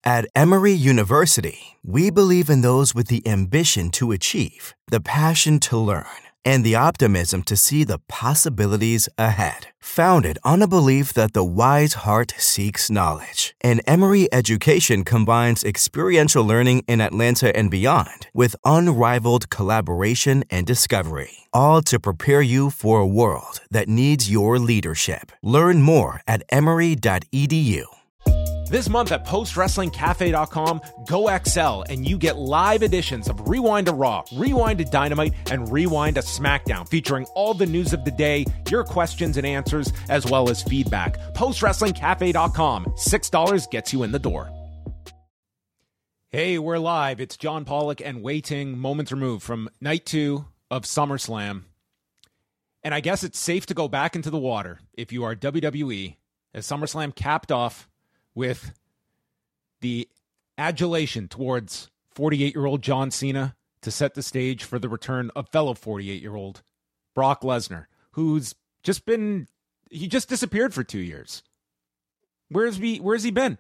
At Emory University, we believe in those with the ambition to achieve, the passion to learn, and the optimism to see the possibilities ahead. Founded on a belief that the wise heart seeks knowledge, and Emory education combines experiential learning in Atlanta and beyond with unrivaled collaboration and discovery, all to prepare you for a world that needs your leadership. Learn more at emory.edu. This month at postwrestlingcafe.com, go XL and you get live editions of Rewind to Raw, Rewind to Dynamite, and Rewind to SmackDown, featuring all the news of the day, your questions and answers, as well as feedback. Postwrestlingcafe.com, $6 gets you in the door. Hey, we're live. It's John Pollock and Wai Ting, moments removed from night 2 of SummerSlam. And I guess it's safe to go back into the water if you are WWE, as SummerSlam capped off with the adulation towards 48-year-old John Cena to set the stage for the return of fellow 48-year-old Brock Lesnar, who's just disappeared for 2 years. Where's he been?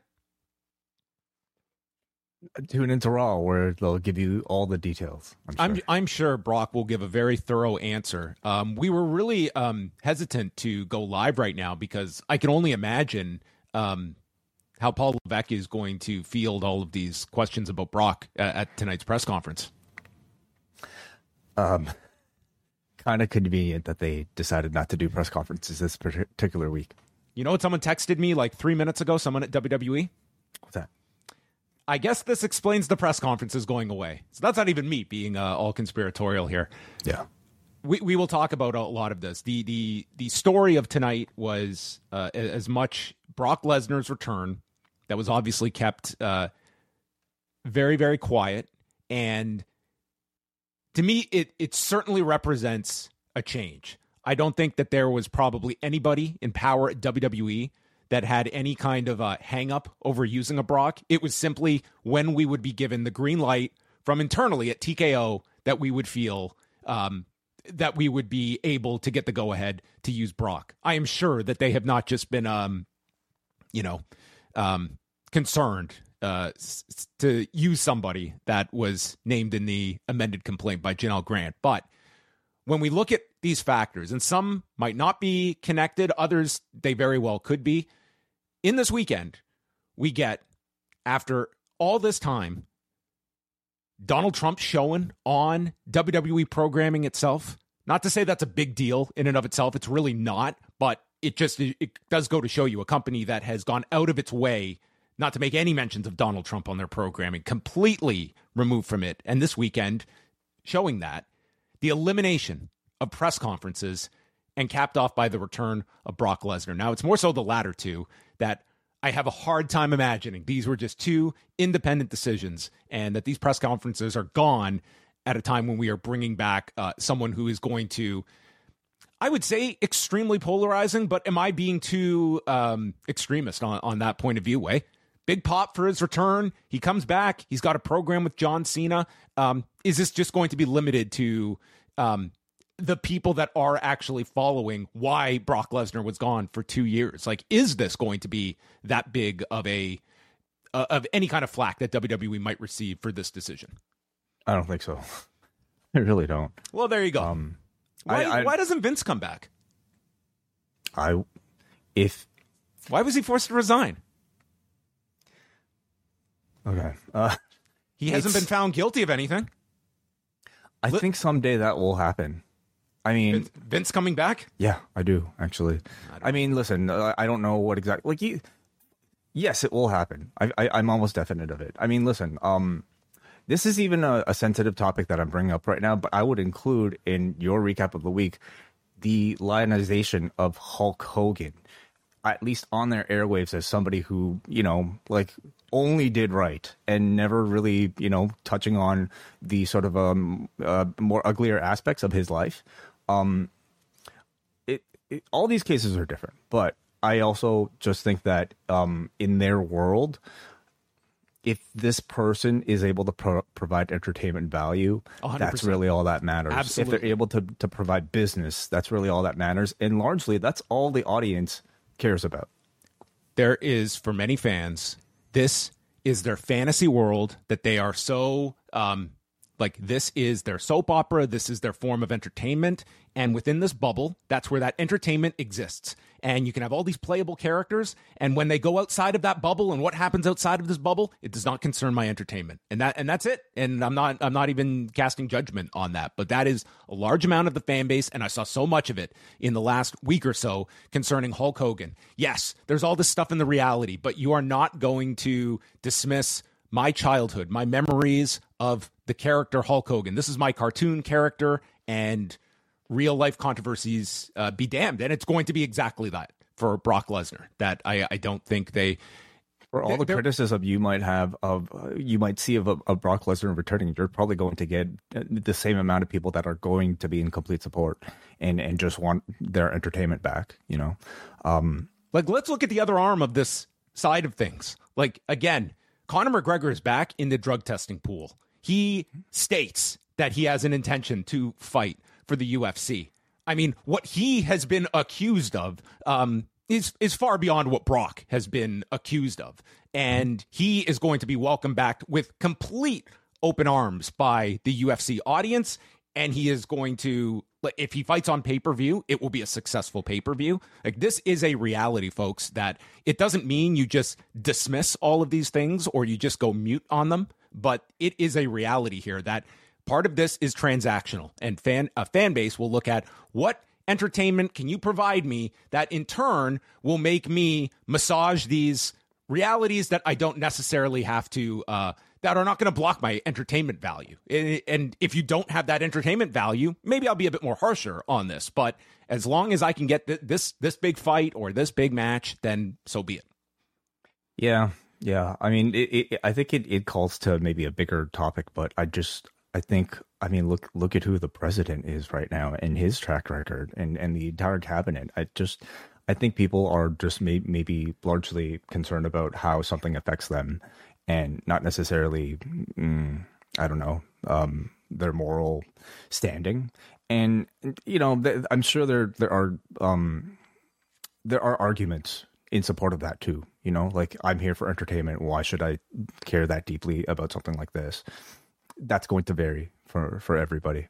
Tune into Raw, where they'll give you all the details. I'm sure Brock will give a very thorough answer. We were really hesitant to go live right now because I can only imagine how Paul Levesque is going to field all of these questions about Brock at tonight's press conference. Kind of convenient that they decided not to do press conferences this particular week. You know what? Someone texted me like 3 minutes ago, someone at WWE. What's that? I guess this explains the press conferences going away. So that's not even me being all conspiratorial here. Yeah. We will talk about a lot of this. The story of tonight was as much Brock Lesnar's return. That was obviously kept very, very quiet. And to me, it certainly represents a change. I don't think that there was probably anybody in power at WWE that had any kind of a hang-up over using a Brock. It was simply when we would be given the green light from internally at TKO that we would feel that we would be able to get the go-ahead to use Brock. I am sure that they have not just been, concerned to use somebody that was named in the amended complaint by Janelle Grant. But when we look at these factors, and some might not be connected, others they very well could be, in this weekend, we get, after all this time, Donald Trump showing on WWE programming itself. Not to say that's a big deal in and of itself. It's really not, but it does go to show you a company that has gone out of its way not to make any mentions of Donald Trump on their programming, completely removed from it. And this weekend, showing that, the elimination of press conferences and capped off by the return of Brock Lesnar. Now, it's more so the latter two that I have a hard time imagining. These were just two independent decisions, and that these press conferences are gone at a time when we are bringing back someone who is going to, I would say, extremely polarizing, but am I being too extremist on that point of view, Wai? Big pop for his return. He comes back. He's got a program with John Cena. Is this just going to be limited to the people that are actually following why Brock Lesnar was gone for 2 years? Like, is this going to be that big of any kind of flack that WWE might receive for this decision? I don't think so. I really don't. Well, there you go. Why doesn't Vince come back? Why was he forced to resign? Okay. He hasn't been found guilty of anything. I think someday that will happen. I mean, Vince coming back? Yeah, I do, actually. I mean, listen, I don't know what exactly. Yes, it will happen. I'm almost definite of it. I mean, listen, this is even a sensitive topic that I'm bringing up right now, but I would include in your recap of the week the lionization of Hulk Hogan, at least on their airwaves, as somebody who, only did right and never really, touching on the sort of more uglier aspects of his life. All these cases are different, but I also just think that in their world, if this person is able to provide entertainment value, 100%. That's really all that matters. Absolutely. If they're able to provide business, that's really all that matters. And largely, that's all the audience cares about. There is, for many fans, this is their fantasy world that they are so like this is their soap opera. This is their form of entertainment. And within this bubble, that's where that entertainment exists. And you can have all these playable characters. And when they go outside of that bubble and what happens outside of this bubble, it does not concern my entertainment. And that's it. And I'm not even casting judgment on that. But that is a large amount of the fan base. And I saw so much of it in the last week or so concerning Hulk Hogan. Yes, there's all this stuff in the reality, but you are not going to dismiss my childhood, my memories of the character Hulk Hogan. This is my cartoon character, and real life controversies be damned. And it's going to be exactly that for Brock Lesnar. That I don't think for all the criticism you might have of you might see of Brock Lesnar returning, you're probably going to get the same amount of people that are going to be in complete support and just want their entertainment back. Like, let's look at the other arm of this side of things. Like, again, Conor McGregor is back in the drug testing pool. He states that he has an intention to fight for the UFC. I mean, what he has been accused of is far beyond what Brock has been accused of. And he is going to be welcomed back with complete open arms by the UFC audience. And he is going to, if he fights on pay-per-view, it will be a successful pay-per-view. Like, this is a reality, folks, that it doesn't mean you just dismiss all of these things or you just go mute on them. But it is a reality here that part of this is transactional, and a fan base will look at what entertainment can you provide me that in turn will make me massage these realities that I don't necessarily have to, that are not going to block my entertainment value. And if you don't have that entertainment value, maybe I'll be a bit more harsher on this. But as long as I can get this big fight or this big match, then so be it. Yeah. I mean, I think it calls to maybe a bigger topic, but I think, look at who the president is right now and his track record and the entire cabinet. I think people are just maybe largely concerned about how something affects them and not necessarily, their moral standing. And, I'm sure there are arguments in support of that too. Like, I'm here for entertainment. Why should I care that deeply about something like this? That's going to vary for everybody.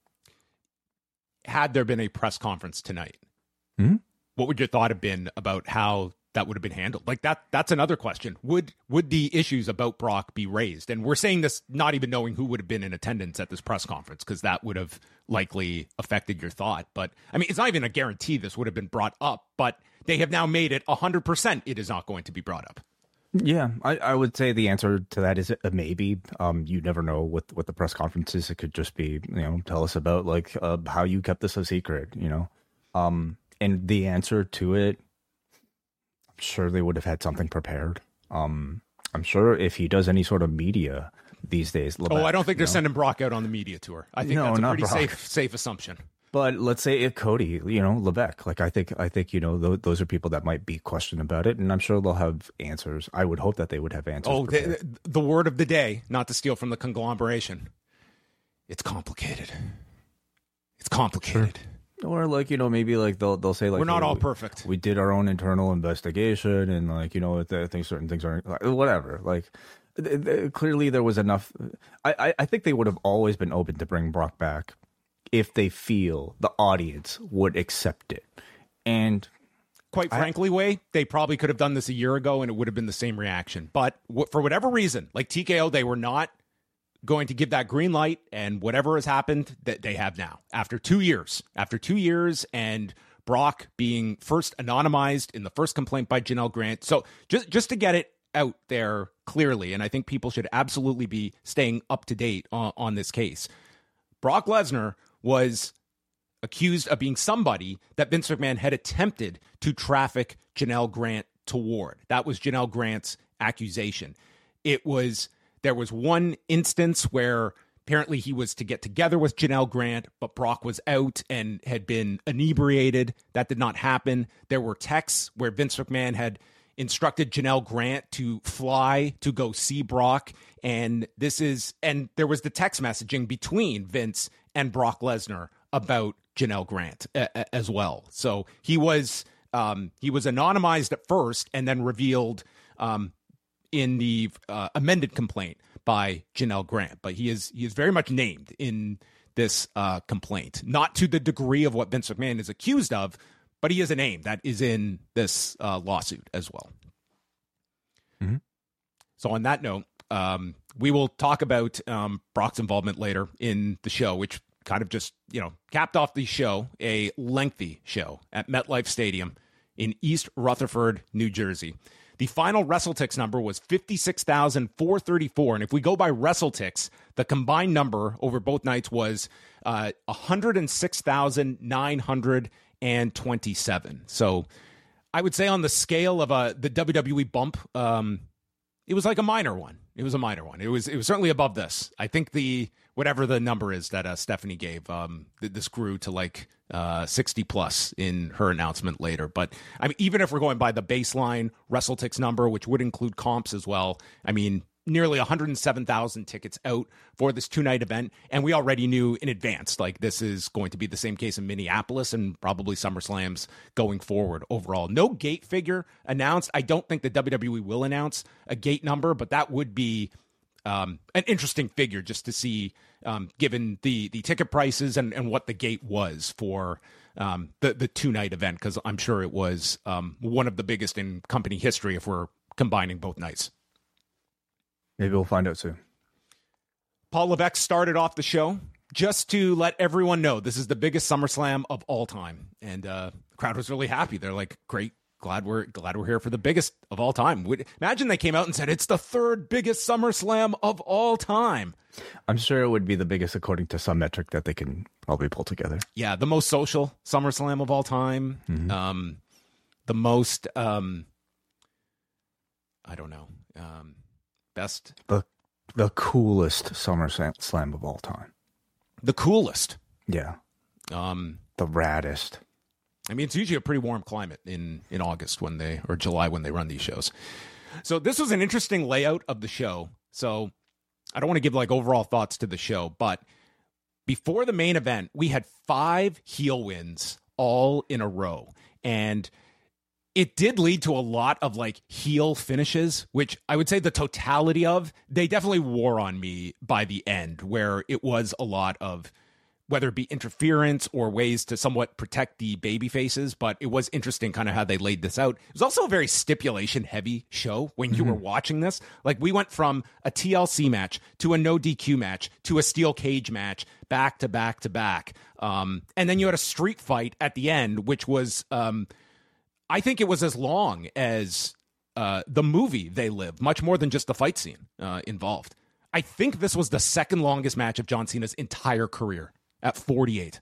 Had there been a press conference tonight, what would your thought have been about how that would have been handled? Like, that's another question. Would the issues about Brock be raised? And we're saying this not even knowing who would have been in attendance at this press conference, because that would have likely affected your thought. But I mean, it's not even a guarantee this would have been brought up, but they have now made it 100% it is not going to be brought up. Yeah, I would say the answer to that is a maybe. You never know with the press conferences. It could just be, tell us about how you kept this a secret, and the answer to it, I'm sure they would have had something prepared. I'm sure if he does any sort of media these days. I don't think they're sending Brock out on the media tour. I think that's a pretty safe assumption. But let's say if Cody, Levesque, I think, those are people that might be questioned about it, and I'm sure they'll have answers. I would hope that they would have answers. Oh, the word of the day, not to steal from the conglomeration. It's complicated. It's complicated. Sure. Or maybe they'll say we're not all perfect. We did our own internal investigation, and I think certain things aren't whatever. Clearly there was enough. I think they would have always been open to bring Brock back if they feel the audience would accept it. And quite frankly, Wai, they probably could have done this a year ago and it would have been the same reaction. But for whatever reason, like TKO, they were not going to give that green light, and whatever has happened that they have now after 2 years, and Brock being first anonymized in the first complaint by Janelle Grant. So just to get it out there clearly, and I think people should absolutely be staying up to date on this case. Brock Lesnar was accused of being somebody that Vince McMahon had attempted to traffic Janelle Grant toward. That was Janelle Grant's accusation. There was one instance where apparently he was to get together with Janelle Grant, but Brock was out and had been inebriated. That did not happen. There were texts where Vince McMahon had instructed Janelle Grant to fly to go see Brock. And there was the text messaging between Vince and Brock Lesnar about Janelle Grant as well. So he was anonymized at first and then revealed in the amended complaint by Janelle Grant, but he is very much named in this complaint, not to the degree of what Vince McMahon is accused of, but he is a name that is in this lawsuit as well. Mm-hmm. So on that note, we will talk about Brock's involvement later in the show, which kind of just, capped off the show, a lengthy show at MetLife Stadium in East Rutherford, New Jersey. The final WrestleTix number was 56,434. And if we go by WrestleTix, the combined number over both nights was 106,927. So I would say on the scale of the WWE bump, it was like a minor one. It was a minor one. It was certainly above this. I think whatever the number is that Stephanie gave, this grew to like 60 plus in her announcement later. But I mean, even if we're going by the baseline WrestleTix number, which would include comps as well, I mean, nearly 107,000 tickets out for this 2-night event. And we already knew in advance, like this is going to be the same case in Minneapolis and probably SummerSlams going forward overall. No gate figure announced. I don't think the WWE will announce a gate number, but that would be an interesting figure just to see, given the ticket prices and what the gate was for the 2-night event, because I'm sure it was one of the biggest in company history if we're combining both nights. Maybe we'll find out soon. Paul Levesque started off the show just to let everyone know this is the biggest SummerSlam of all time, and the crowd was really happy. They're like, "Great, glad we're here for the biggest of all time." Imagine they came out and said it's the 3rd biggest SummerSlam of all time. I'm sure it would be the biggest according to some metric that they can probably pull together. Yeah, the most social SummerSlam of all time. Mm-hmm. The most, I don't know. Best, the coolest SummerSlam of all time. The coolest, yeah. The raddest. I mean, it's usually a pretty warm climate in August or July when they run these shows. So this was an interesting layout of the show. So I don't want to give like overall thoughts to the show, but before the main event, we had 5 heel wins all in a row, and it did lead to a lot of like heel finishes, which I would say the totality of, they definitely wore on me by the end, where it was a lot of, whether it be interference or ways to somewhat protect the baby faces. But it was interesting kind of how they laid this out. It was also a very stipulation heavy show when you were watching this. Like we went from a TLC match to a no DQ match to a steel cage match back to back to back. And then you had a street fight at the end, which was, I think it was as long as the movie They Live, much more than just the fight scene involved. I think this was the 2nd longest match of John Cena's entire career at 48.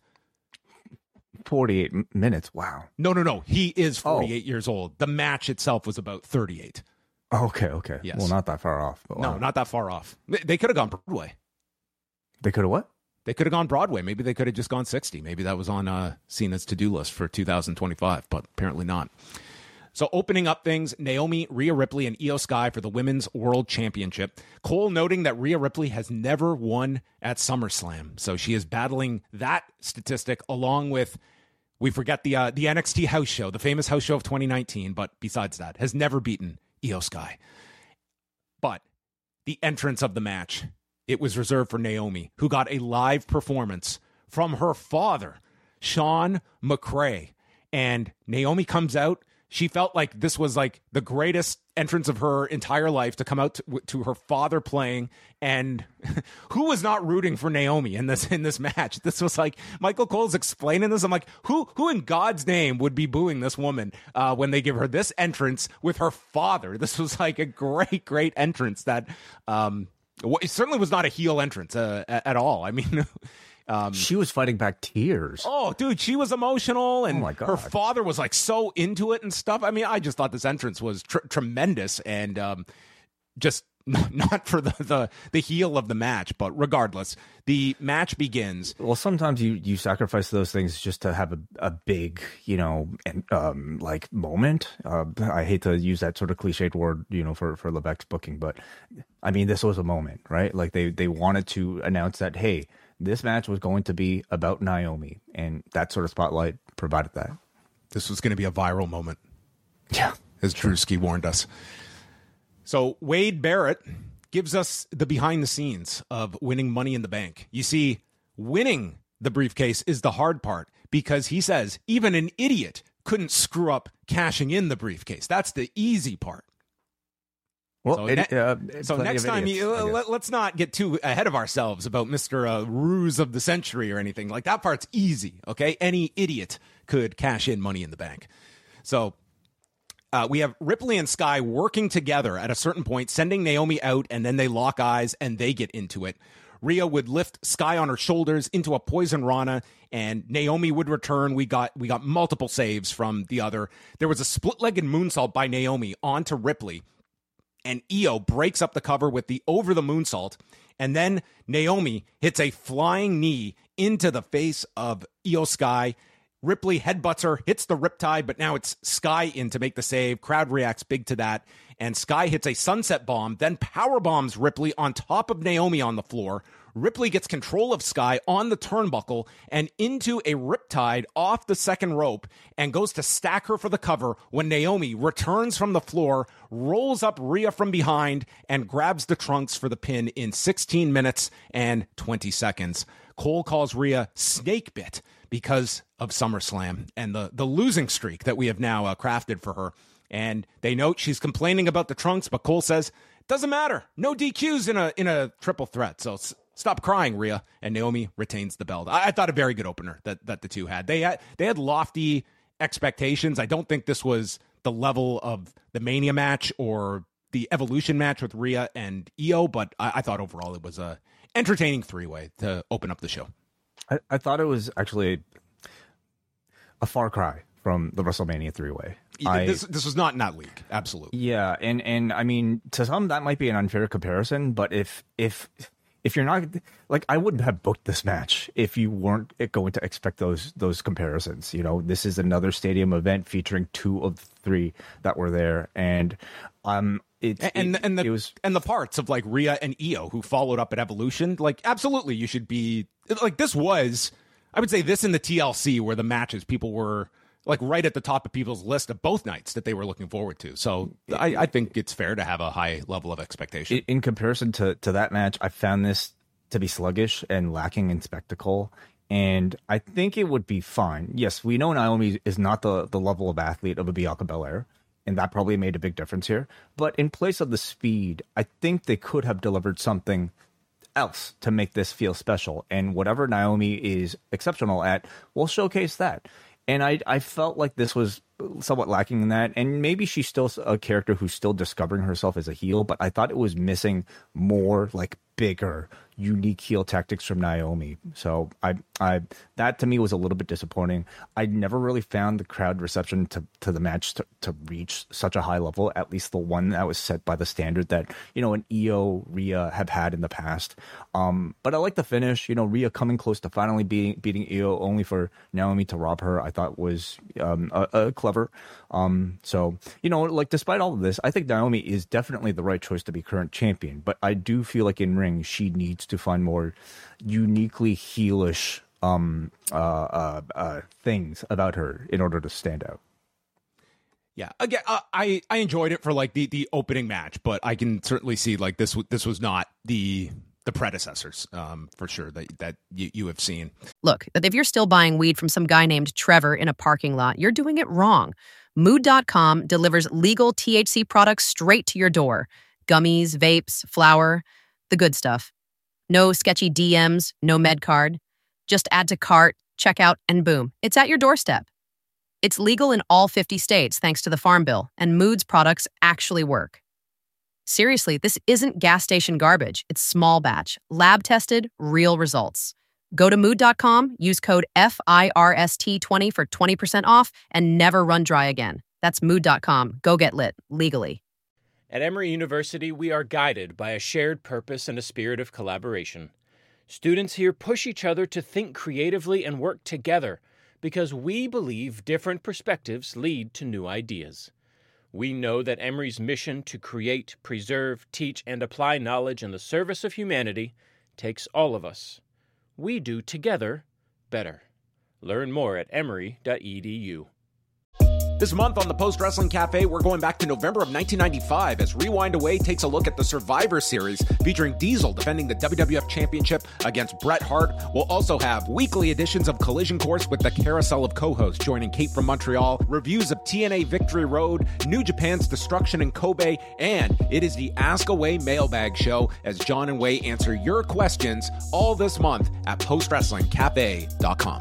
48 minutes, wow. No. He is 48 years old. The match itself was about 38. Okay. Yes. Well, not that far off. But no, not that far off. They could have gone Broadway. They could have what? They could have gone Broadway. Maybe they could have just gone 60. Maybe that was on Cena's to-do list for 2025, but apparently not. So opening up things, Naomi, Rhea Ripley, and Io Sky for the Women's World Championship. Cole noting that Rhea Ripley has never won at SummerSlam. So she is battling that statistic along with, we forget the NXT house show, the famous house show of 2019, but besides that, has never beaten Io Sky. But the entrance of the match, it was reserved for Naomi, who got a live performance from her father, Sean McRae. And Naomi comes out. She felt like this was like the greatest entrance of her entire life to come out to her father playing. And who was not rooting for Naomi in this match? This was like, Michael Cole's explaining this. I'm like, who in God's name would be booing this woman when they give her this entrance with her father? This was like a great entrance that it certainly was not a heel entrance at all. I mean, she was fighting back tears. Oh, dude, she was emotional, and oh my God, her father was like so into it and stuff. I mean, I just thought this entrance was tremendous, and just not for the heel of the match, but regardless, the match begins. Well, sometimes you sacrifice those things just to have a big, like moment. I hate to use that sort of cliched word, for Levesque's booking, but I mean, this was a moment, right? Like they wanted to announce that, hey, this match was going to be about Naomi, and that sort of spotlight provided that. This was going to be a viral moment. Yeah. As Drewski warned us. So Wade Barrett gives us the behind the scenes of winning Money in the Bank. You see, winning the briefcase is the hard part because he says even an idiot couldn't screw up cashing in the briefcase. That's the easy part. Well, so next time, let's not get too ahead of ourselves about Mr. Ruse of the Century or anything. Like, that part's easy, okay? Any idiot could cash in Money in the Bank. So we have Ripley and Sky working together at a certain point, sending Naomi out, and then they lock eyes and they get into it. Rhea would lift Sky on her shoulders into a poison Rana, and Naomi would return. We got multiple saves from the other. There was a split-legged moonsault by Naomi onto Ripley, and Io breaks up the cover with the over the moonsault, and then Naomi hits a flying knee into the face of Io Sky. Ripley headbutts her, hits the riptide, but now it's Sky in to make the save. Crowd reacts big to that, and Sky hits a sunset bomb, then power bombs Ripley on top of Naomi on the floor. Ripley gets control of Sky on the turnbuckle and into a riptide off the second rope and goes to stack her for the cover when Naomi returns from the floor, rolls up Rhea from behind, and grabs the trunks for the pin in 16 minutes and 20 seconds. Cole calls Rhea snake bit because of SummerSlam and the losing streak that we have now crafted for her. And they note she's complaining about the trunks, but Cole says, doesn't matter. No DQs in a triple threat. So stop crying, Rhea. And Naomi retains the belt. I thought a very good opener that the two had. They had lofty expectations. I don't think this was the level of the Mania match or the Evolution match with Rhea and Io, but I thought overall it was a entertaining three-way to open up the show. I thought it was actually a far cry from the WrestleMania three-way. This was not in that league, absolutely. Yeah, and I mean, to some that might be an unfair comparison, but if you're not, like, I wouldn't have booked this match if you weren't going to expect those comparisons. You know, this is another stadium event featuring two of the three that were there, and the parts of like Rhea and Io who followed up at Evolution. Like, absolutely, you should be like, this was, I would say, this in the TLC were the matches people were like right at the top of people's list of both nights that they were looking forward to. So I think it's fair to have a high level of expectation. In comparison to that match, I found this to be sluggish and lacking in spectacle. And I think it would be fine. Yes, we know Naomi is not the level of athlete of a Bianca Belair, and that probably made a big difference here. But in place of the speed, I think they could have delivered something else to make this feel special. And whatever Naomi is exceptional at, we'll showcase that. And I felt like this was somewhat lacking in that. And maybe she's still a character who's still discovering herself as a heel, but I thought it was missing more like bigger, unique heel tactics from Naomi. So I that to me was a little bit disappointing. I never really found the crowd reception to the match to reach such a high level, at least the one that was set by the standard that, you know, an Io Rhea have had in the past. But I like the finish, you know, Rhea coming close to finally beating Io only for Naomi to rob her, I thought was clever. So, you know, like, despite all of this, I think Naomi is definitely the right choice to be current champion, but I do feel like in ring she needs to find more uniquely heelish things about her in order to stand out. Yeah, again, I enjoyed it for like the opening match, but I can certainly see like this was not the predecessors for sure that you have seen. Look, if you're still buying weed from some guy named Trevor in a parking lot, you're doing it wrong. Mood.com delivers legal THC products straight to your door. Gummies, vapes, flour, the good stuff. No sketchy DMs, no med card. Just add to cart, check out, and boom, it's at your doorstep. It's legal in all 50 states thanks to the Farm Bill, and Mood's products actually work. Seriously, this isn't gas station garbage. It's small batch, lab tested, real results. Go to mood.com, use code FIRST20 for 20% off, and never run dry again. That's mood.com. Go get lit, legally. At Emory University, we are guided by a shared purpose and a spirit of collaboration. Students here push each other to think creatively and work together because we believe different perspectives lead to new ideas. We know that Emory's mission to create, preserve, teach, and apply knowledge in the service of humanity takes all of us. We do together better. Learn more at emory.edu. This month on the Post Wrestling Cafe, we're going back to November of 1995 as Rewind Away takes a look at the Survivor Series featuring Diesel defending the WWF Championship against Bret Hart. We'll also have weekly editions of Collision Course with the carousel of co-hosts joining Kate from Montreal, reviews of TNA Victory Road, New Japan's Destruction in Kobe, and it is the Ask Away mailbag show as John and Wai answer your questions all this month at postwrestlingcafe.com.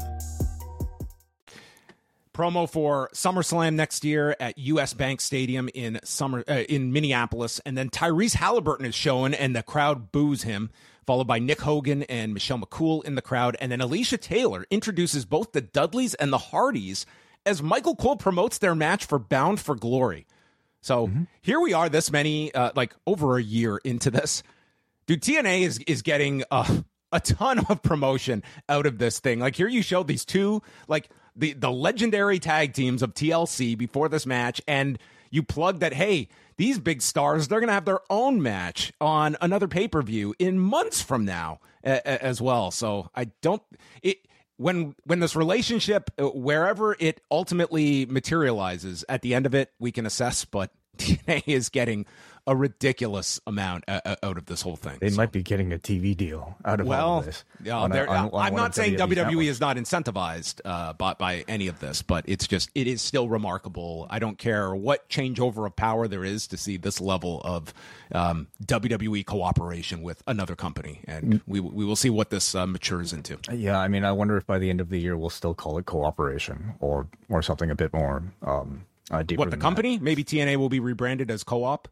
Promo for SummerSlam next year at US Bank Stadium in Minneapolis. And then Tyrese Halliburton is showing and the crowd boos him, followed by Nick Hogan and Michelle McCool in the crowd. And then Alicia Taylor introduces both the Dudleys and the Hardys as Michael Cole promotes their match for Bound for Glory. So here we are this many, over a year into this. Dude, TNA is getting a ton of promotion out of this thing. Like here you show these two, the legendary tag teams of TLC before this match, and you plug that, hey, these big stars, they're going to have their own match on another pay-per-view in months from now as well. So when this relationship, wherever it ultimately materializes, at the end of it, we can assess, but TNA is getting a ridiculous amount out of this whole thing. They might be getting a TV deal out of all of this. Yeah, I'm not saying WWE is not incentivized by any of this, but it is still remarkable. I don't care what changeover of power there is to see this level of WWE cooperation with another company, and we will see what this matures into. Yeah, I mean, I wonder if by the end of the year we'll still call it cooperation or something a bit more deeper. What, the company? That. Maybe TNA will be rebranded as Co-op?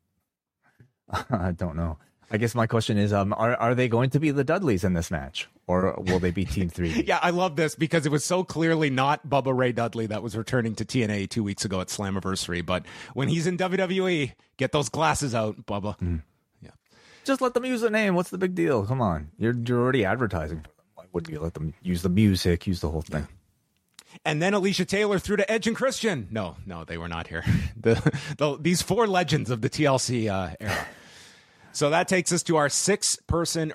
I don't know. I guess my question is, are they going to be the Dudleys in this match, or will they be Team 3D? Yeah, I love this because it was so clearly not Bubba Ray Dudley that was returning to TNA 2 weeks ago at Slammiversary. But when he's in WWE, get those glasses out, Bubba. Yeah, just let them use the name. What's the big deal? Come on, you're already advertising for them. Why wouldn't you let them use the music, use the whole thing? And then Alicia Taylor threw to Edge and Christian. No, they were not here. These four legends of the TLC era. So that takes us to our six-team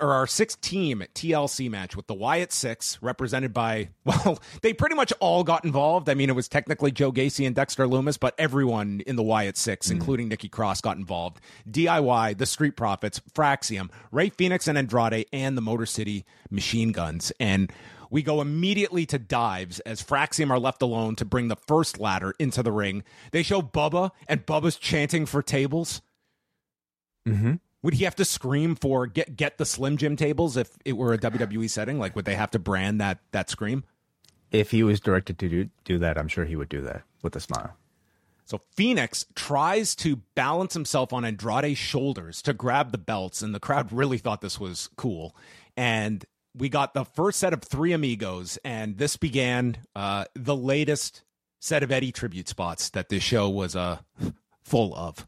TLC match with the Wyatt Six, represented by, they pretty much all got involved. I mean, it was technically Joe Gacy and Dexter Lumis, but everyone in the Wyatt Six, including Nikki Cross, got involved. DIY, the Street Profits, Fraxium, Ray Phoenix and Andrade, and the Motor City Machine Guns. And we go immediately to dives as Fraxium are left alone to bring the first ladder into the ring. They show Bubba, and Bubba's chanting for tables. Mm-hmm. Would he have to scream for get the Slim Jim tables if it were a WWE setting? Like, would they have to brand that scream? If he was directed to do that, I'm sure he would do that with a smile. So Phoenix tries to balance himself on Andrade's shoulders to grab the belts, and the crowd really thought this was cool. And we got the first set of three amigos, and this began the latest set of Eddie tribute spots that this show was full of.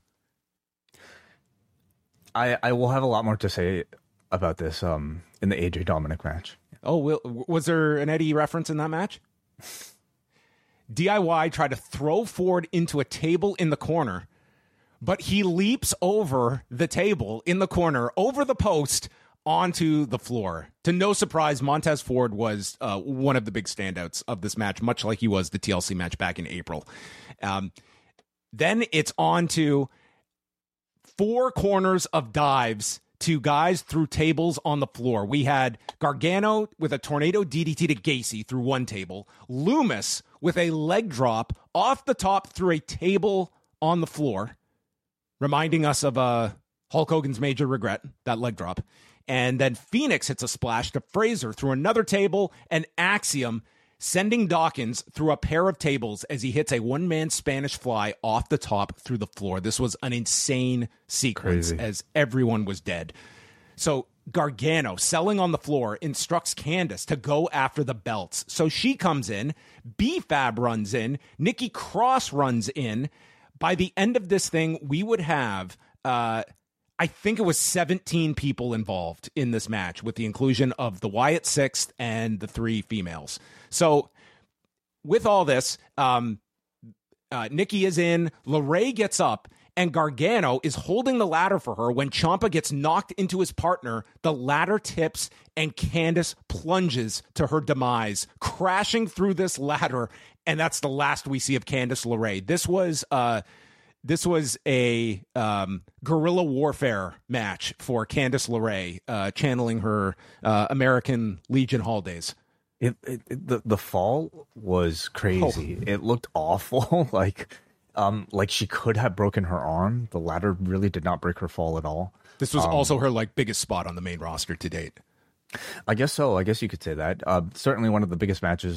I will have a lot more to say about this in the AJ Dominic match. Oh, was there an Eddie reference in that match? DIY tried to throw Ford into a table in the corner, but he leaps over the table in the corner, over the post, onto the floor. To no surprise, Montez Ford was one of the big standouts of this match, much like he was the TLC match back in April. Then it's on to four corners of dives to guys through tables on the floor. We had Gargano with a tornado DDT to Gacy through one table. Lumis with a leg drop off the top through a table on the floor, reminding us of Hulk Hogan's major regret, that leg drop. And then Phoenix hits a splash to Fraser through another table, and Axiom sending Dawkins through a pair of tables as he hits a one-man Spanish fly off the top through the floor. This was an insane sequence. Crazy. As everyone was dead. So Gargano, selling on the floor, instructs Candice to go after the belts. So she comes in, B-Fab runs in, Nikki Cross runs in. By the end of this thing, we would have, I think it was 17 people involved in this match with the inclusion of the Wyatt Sixth and the three females. So with all this, Nikki is in, LeRae gets up, and Gargano is holding the ladder for her when Ciampa gets knocked into his partner. The ladder tips and Candice plunges to her demise, crashing through this ladder, and that's the last we see of Candice LeRae. This was a guerrilla warfare match for Candice LeRae, channeling her American Legion Hall days. The fall was crazy. It looked awful. Like she could have broken her arm. The ladder really did not break her fall at all. This was also her biggest spot on the main roster to date. I guess so. I guess you could say that. Certainly one of the biggest matches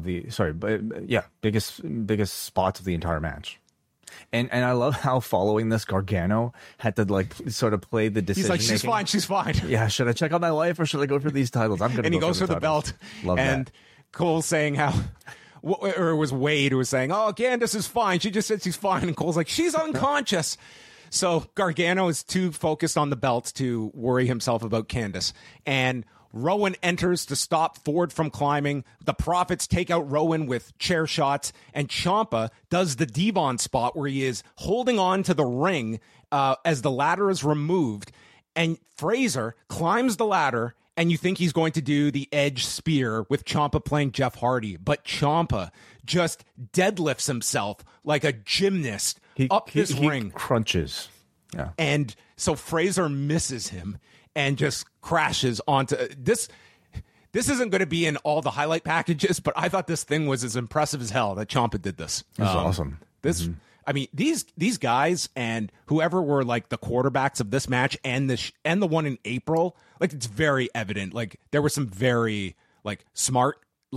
biggest spots of the entire match. And I love how following this, Gargano had to sort of play the decision. He's like, she's fine. Yeah, should I check on my wife or should I go for these titles? I'm going to. And he goes for the belt. Love and that. Cole saying how, or it was Wade who was saying, "Oh, Candice is fine. She just said she's fine." And Cole's like, "She's unconscious." So Gargano is too focused on the belt to worry himself about Candice. And Rowan enters to stop Ford from climbing. The Profits take out Rowan with chair shots, and Ciampa does the Devon spot where he is holding on to the ring as the ladder is removed, and Fraser climbs the ladder, and you think he's going to do the Edge spear with Ciampa playing Jeff Hardy, but Ciampa just deadlifts himself like a gymnast up this ring. Crunches. Yeah. And so Fraser misses him and just crashes onto this. This isn't going to be in all the highlight packages, but I thought this thing was as impressive as hell that Ciampa did this. It was awesome. I mean, these guys and whoever were the quarterbacks of this match and the one in April, it's very evident. There were some very smart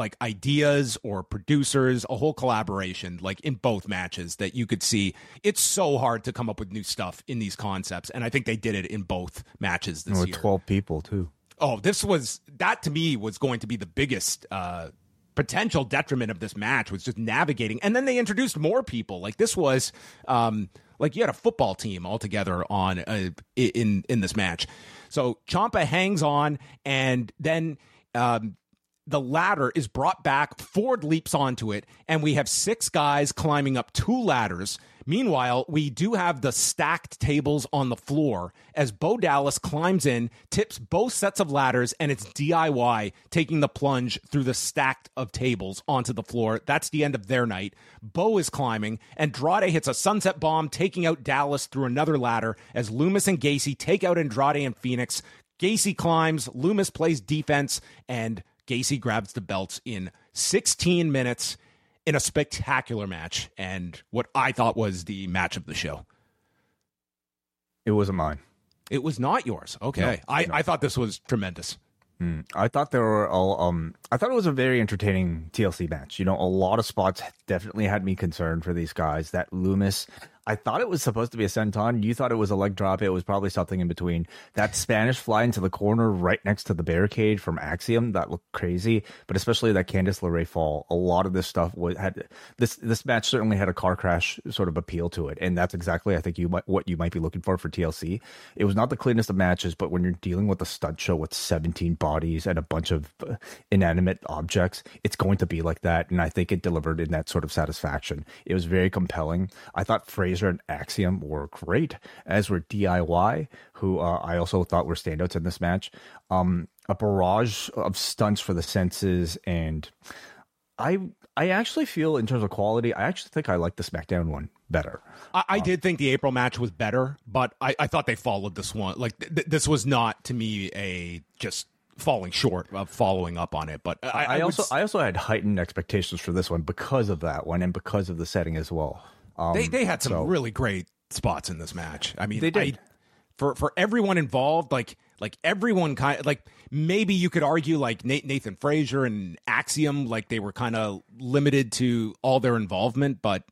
ideas or producers, a whole collaboration in both matches that you could see. It's so hard to come up with new stuff in these concepts, and I think they did it in both matches this year. 12 people too. Oh, that to me was going to be the biggest potential detriment of this match, was just navigating. And then they introduced more people. This was you had a football team all together on in this match. So Ciampa hangs on, and then the ladder is brought back. Ford leaps onto it, and we have 6 guys climbing up 2 ladders. Meanwhile, we do have the stacked tables on the floor as Bo Dallas climbs in, tips both sets of ladders, and it's DIY taking the plunge through the stacked of tables onto the floor. That's the end of their night. Bo is climbing. Andrade hits a sunset bomb, taking out Dallas through another ladder as Loomis and Gacy take out Andrade and Phoenix. Gacy climbs, Loomis plays defense, and Gacy grabs the belts in 16 minutes in a spectacular match, and what I thought was the match of the show. It wasn't mine. It was not yours. Okay. No. I thought this was tremendous. I thought there were all. I thought it was a very entertaining TLC match. A lot of spots definitely had me concerned for these guys. That Loomis, I thought it was supposed to be a senton. You thought it was a leg drop. It was probably something in between. That Spanish fly into the corner right next to the barricade from Axiom, that looked crazy. But especially that Candice LeRae fall. A lot of this stuff had this match certainly had a car crash sort of appeal to it, and that's exactly I think what you might be looking for TLC. It was not the cleanest of matches, but when you're dealing with a stunt show with 17 bodies and a bunch of inanimate objects, it's going to be like that, and I think it delivered in that sort of satisfaction. It was very compelling. I thought Fraser and Axiom were great, as were DIY, who I also thought were standouts in this match. A barrage of stunts for the senses, and I actually feel in terms of quality, I actually think I like the SmackDown one better. I did think the April match was better, but I thought they followed this one. This was not, to me, a just falling short of following up on it. But I also had heightened expectations for this one because of that one and because of the setting as well. They had some really great spots in this match. I mean, they did. For everyone involved, like everyone maybe you could argue Nathan Frazier and Axiom, they were kind of limited to all their involvement, but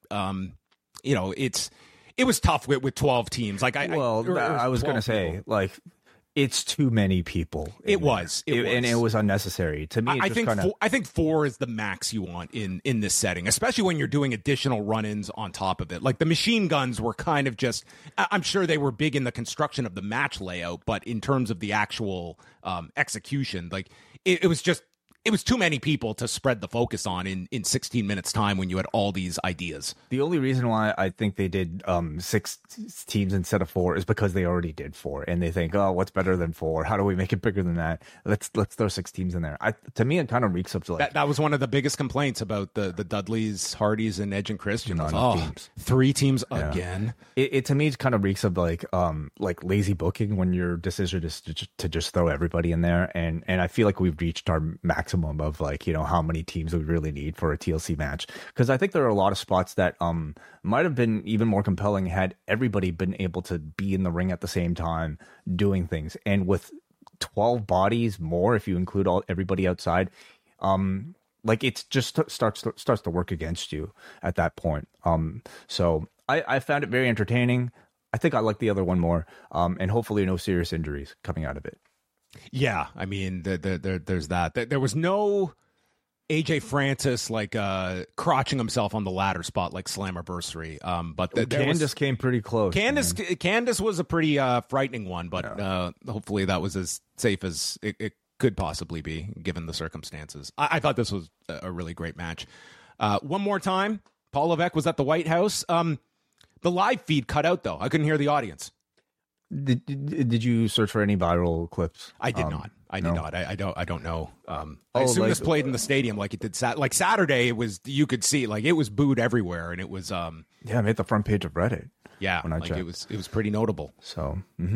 it was tough with 12 teams. I was going to say it's too many people. It was. And it was unnecessary to me. I think 4 is the max you want in this setting, especially when you're doing additional run-ins on top of it. The machine guns were kind of just, I'm sure they were big in the construction of the match layout, but in terms of the actual execution, it was just it was too many people to spread the focus on in 16 minutes time when you had all these ideas. The only reason why I think they did 6 teams instead of 4 is because they already did 4, and they think, oh, what's better than 4? How do we make it bigger than that? Let's throw 6 teams in there. To me, it kind of reeks of like that was one of the biggest complaints about the Dudleys, Hardys, and Edge and Christian. Not enough teams. 3 teams again. It to me, it kind of reeks of like lazy booking when your decision is to just throw everybody in there, and I feel like we've reached our maximum of like, you know, how many teams we really need for a TLC match, because I think there are a lot of spots that might have been even more compelling had everybody been able to be in the ring at the same time doing things. And with 12 bodies more, if you include everybody outside, like it's just starts to work against you at that point. So I found it very entertaining. I think I like the other one more, and hopefully no serious injuries coming out of it. Yeah, I mean, there's that. There was no AJ Francis like crotching himself on the ladder spot like Slammiversary. But Candice came pretty close. Candice was a pretty frightening one, but hopefully that was as safe as it could possibly be given the circumstances. I thought this was a really great match. One more time, Paul Levesque was at the White House. The live feed cut out though. I couldn't hear the audience. Did you search for any viral clips? I did not. I did not. I don't know. I assume this played in the stadium like it did Saturday. It was, you could see like it was booed everywhere, and it was I made the front page of Reddit. Yeah, when I like checked. it was pretty notable. So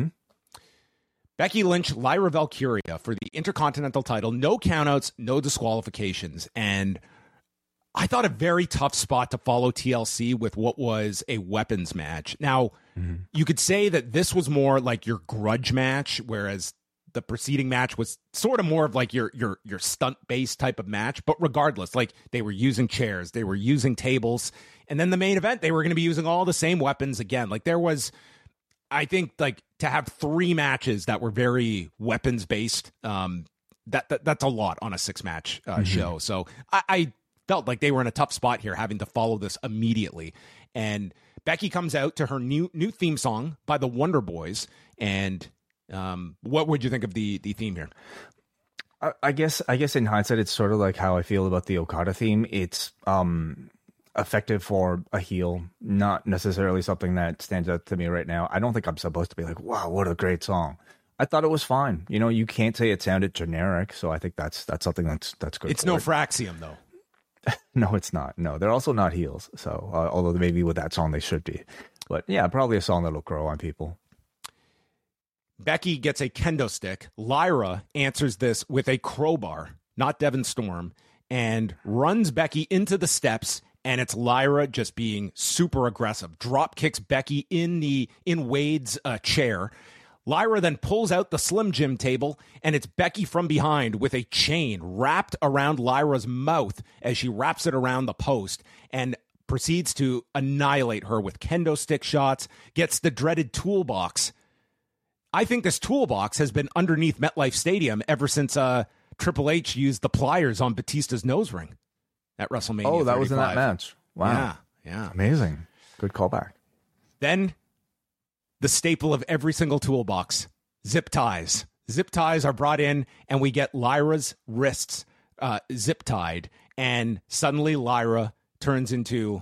Becky Lynch, Lyra Valkyria for the Intercontinental title. No countouts, no disqualifications, and I thought a very tough spot to follow TLC with what was a weapons match. Now, you could say that this was more like your grudge match, whereas the preceding match was sort of more of like your stunt-based type of match. But regardless, like they were using chairs, they were using tables, and then the main event, they were going to be using all the same weapons again. Like there was, I think, like to have 3 matches that were very weapons-based, that's a lot on a 6-match show. So I felt like they were in a tough spot here, having to follow this immediately. And Becky comes out to her new theme song by the Wonder Boys. And what would you think of the theme here? I guess in hindsight, it's sort of like how I feel about the Okada theme. It's effective for a heel, not necessarily something that stands out to me right now. I don't think I'm supposed to be like, wow, what a great song. I thought it was fine. You know, you can't say it sounded generic, so I think that's something that's good. It's no Fraxium though. No, it's not. No, they're also not heels. So, although maybe with that song they should be. But yeah, probably a song that'll grow on people. Becky gets a kendo stick. Lyra answers this with a crowbar, not Devon Storm, and runs Becky into the steps. And it's Lyra just being super aggressive. Drop kicks Becky in Wade's chair. Lyra then pulls out the Slim Jim table, and it's Becky from behind with a chain wrapped around Lyra's mouth as she wraps it around the post and proceeds to annihilate her with kendo stick shots, gets the dreaded toolbox. I think this toolbox has been underneath MetLife Stadium ever since Triple H used the pliers on Batista's nose ring at WrestleMania 35. Oh, that was in that match. Wow. Yeah. Amazing. Good callback. Then the staple of every single toolbox, zip ties. Zip ties are brought in, and we get Lyra's wrists zip tied, and suddenly Lyra turns into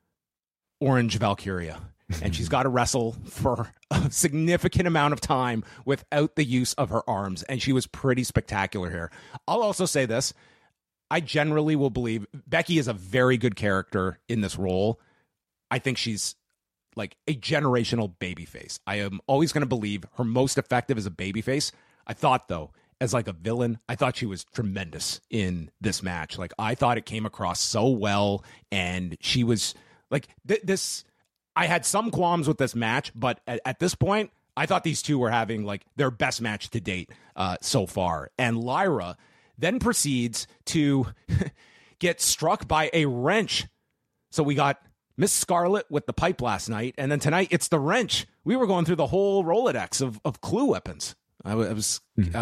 Orange Valkyria, and she's got to wrestle for a significant amount of time without the use of her arms, and she was pretty spectacular here. I'll also say this. I generally will believe Becky is a very good character in this role. I think she's like a generational babyface. I am always going to believe her most effective as a babyface. I thought, though, as like a villain, I thought she was tremendous in this match. Like, I thought it came across so well, and she was like this. I had some qualms with this match, but at this point, I thought these two were having like their best match to date so far. And Lyra then proceeds to get struck by a wrench. So we got Miss Scarlet with the pipe last night, and then tonight it's the wrench. We were going through the whole Rolodex of Clue weapons. I was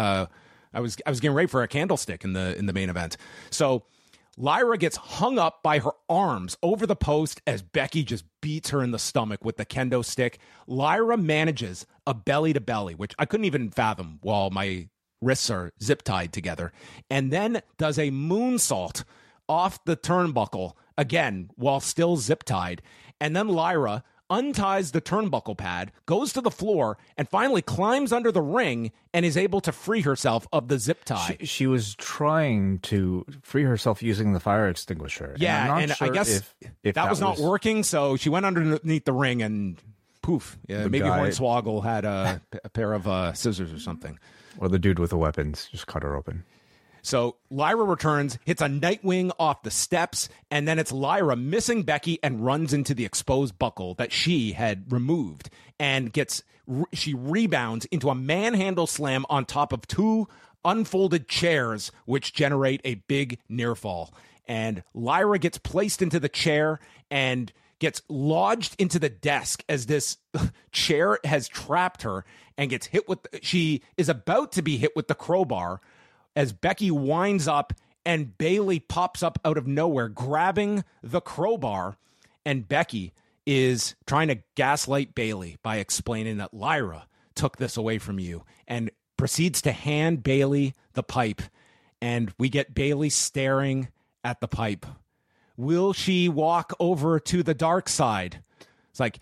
getting ready for a candlestick in the main event. So Lyra gets hung up by her arms over the post as Becky just beats her in the stomach with the kendo stick. Lyra manages a belly to belly, which I couldn't even fathom while my wrists are zip tied together, and then does a moonsault off the turnbuckle again while still zip tied. And then Lyra unties the turnbuckle pad, goes to the floor, and finally climbs under the ring and is able to free herself of the zip tie. She was trying to free herself using the fire extinguisher. Yeah, and sure I guess if that was not working, so she went underneath the ring and poof. Yeah, maybe Hornswoggle had a pair of scissors or something. Or the dude with the weapons just cut her open. So Lyra returns, hits a Nightwing off the steps, and then it's Lyra missing Becky and runs into the exposed buckle that she had removed and she rebounds into a manhandle slam on top of two unfolded chairs, which generate a big near fall. And Lyra gets placed into the chair and gets lodged into the desk as this chair has trapped her and gets hit with, she is about to be hit with the crowbar as Becky winds up and Bayley pops up out of nowhere, grabbing the crowbar. And Becky is trying to gaslight Bayley by explaining that Lyra took this away from you and proceeds to hand Bayley the pipe. And we get Bayley staring at the pipe. Will she walk over to the dark side? It's like,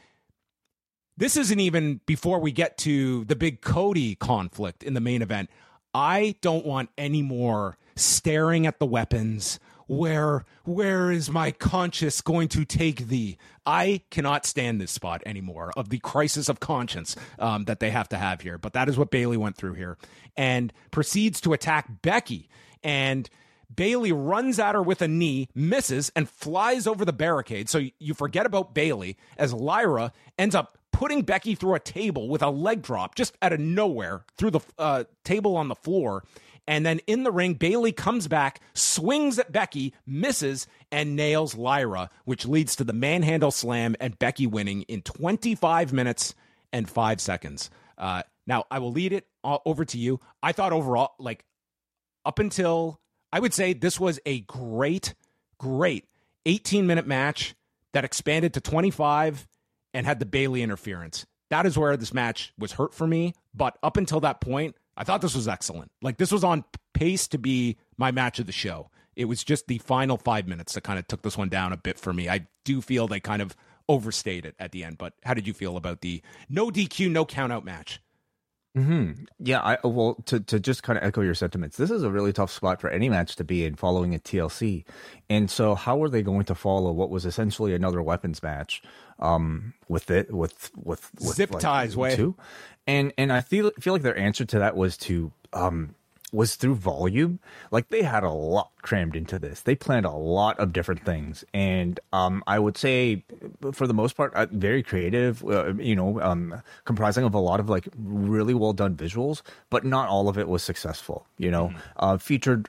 this isn't even before we get to the big Cody conflict in the main event. I don't want any more staring at the weapons. Where is my conscience going to take thee? I cannot stand this spot anymore of the crisis of conscience that they have to have here. But that is what Bayley went through here and proceeds to attack Becky. And Bayley runs at her with a knee, misses, and flies over the barricade. So you forget about Bayley as Lyra ends up putting Becky through a table with a leg drop just out of nowhere through the table on the floor. And then in the ring, Bayley comes back, swings at Becky, misses, and nails Lyra, which leads to the manhandle slam and Becky winning in 25 minutes and 5 seconds. Now, I will lead it over to you. I thought overall, like, up until, I would say this was a great 18-minute match that expanded to 25 and had the Bayley interference. That is where this match was hurt for me. But up until that point, I thought this was excellent. Like, this was on pace to be my match of the show. It was just the final 5 minutes that kind of took this one down a bit for me. I do feel they kind of overstayed it at the end. But how did you feel about the no DQ, no count out match? Mm-hmm. Yeah, to just kind of echo your sentiments, this is a really tough spot for any match to be in following a TLC. And so how are they going to follow what was essentially another weapons match with zip ties way too? And I feel like their answer to that was through volume. Like, they had a lot crammed into this. They planned a lot of different things. And I would say, for the most part, very creative, comprising of a lot of, like, really well done visuals, but not all of it was successful, featured,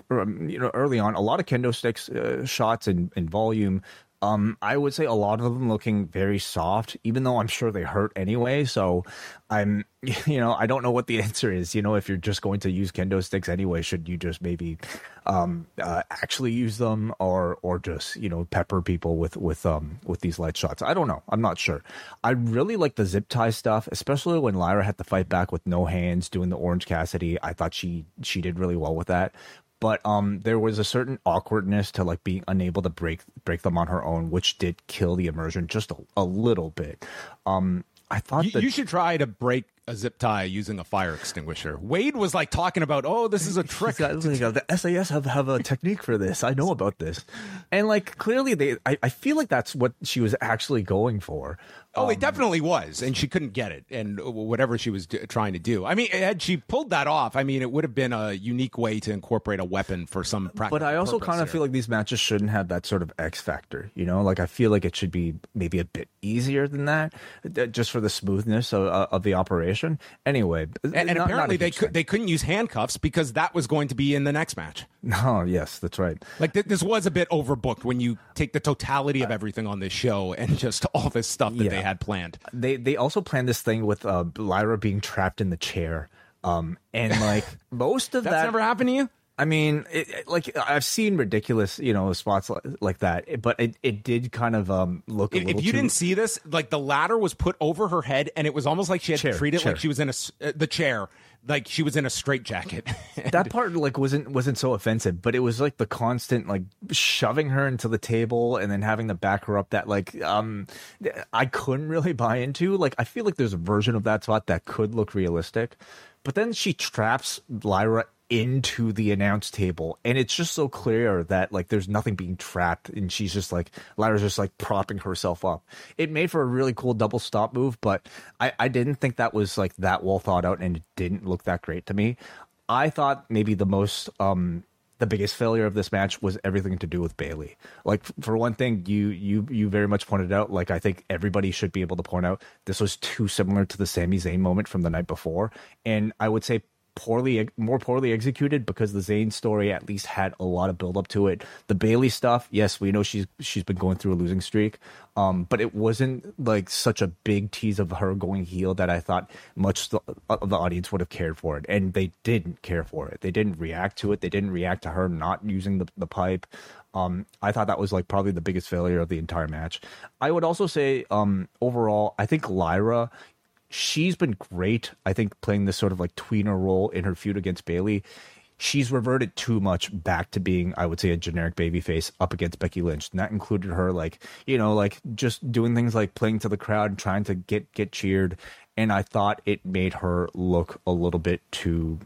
early on, a lot of kendo sticks shots in volume. I would say a lot of them looking very soft, even though I'm sure they hurt anyway. So I don't know what the answer is. If you're just going to use kendo sticks anyway, should you just maybe actually use them or just, pepper people with these light shots? I don't know. I'm not sure. I really like the zip tie stuff, especially when Lyra had to fight back with no hands doing the Orange Cassidy. I thought she did really well with that. But there was a certain awkwardness to, like, being unable to break them on her own, which did kill the immersion just a little bit. I thought that you should try to break a zip tie using a fire extinguisher. Wade was like talking about, this is a trick. The SAS have a technique for this. I know about this. And, like, clearly I feel like that's what she was actually going for. It definitely was, and she couldn't get it, and whatever she was trying to do. I mean, had she pulled that off, I mean, it would have been a unique way to incorporate a weapon for some practical But I also kind of feel like these matches shouldn't have that sort of X factor, Like, I feel like it should be maybe a bit easier than that, just for the smoothness of the operation. Anyway, and apparently they couldn't use handcuffs because that was going to be in the next match. Oh, yes, that's right. Like, this was a bit overbooked when you take the totality of everything on this show and just all this stuff that they had planned. They also planned this thing with Lyra being trapped in the chair. And, like, most of That's never happened to you? I mean, like I've seen ridiculous, spots like that, but it did kind of look. If you didn't see this, like the ladder was put over her head, and it was almost like she had to treat it like she was in the chair, like she was in a straitjacket. That part like wasn't so offensive, but it was like the constant like shoving her into the table and then having to back her up. That like I couldn't really buy into. Like I feel like there's a version of that spot that could look realistic, but then she traps Lyra into the announce table, and it's just so clear that like there's nothing being trapped, and she's just like Lyra's just like propping herself up. It made for a really cool double stop move, but I didn't think that was like that well thought out, and it didn't look that great to me. I thought maybe the biggest failure of this match was everything to do with Bayley. Like for one thing, you very much pointed out, like I think everybody should be able to point out, this was too similar to the Sami Zayn moment from the night before, and I would say more poorly executed, because the Zayn story at least had a lot of build up to it. The Bayley stuff, yes, we know she's been going through a losing streak, but it wasn't like such a big tease of her going heel that I thought much of the audience would have cared for it, and they didn't care for it. They didn't react to it. They didn't react to her not using the pipe. I thought that was like probably the biggest failure of the entire match. I would also say overall, I think Lyra, she's been great, I think, playing this sort of like tweener role in her feud against Bayley. She's reverted too much back to being, I would say, a generic babyface up against Becky Lynch. And that included her like just doing things like playing to the crowd, trying to get cheered. And I thought it made her look a little bit too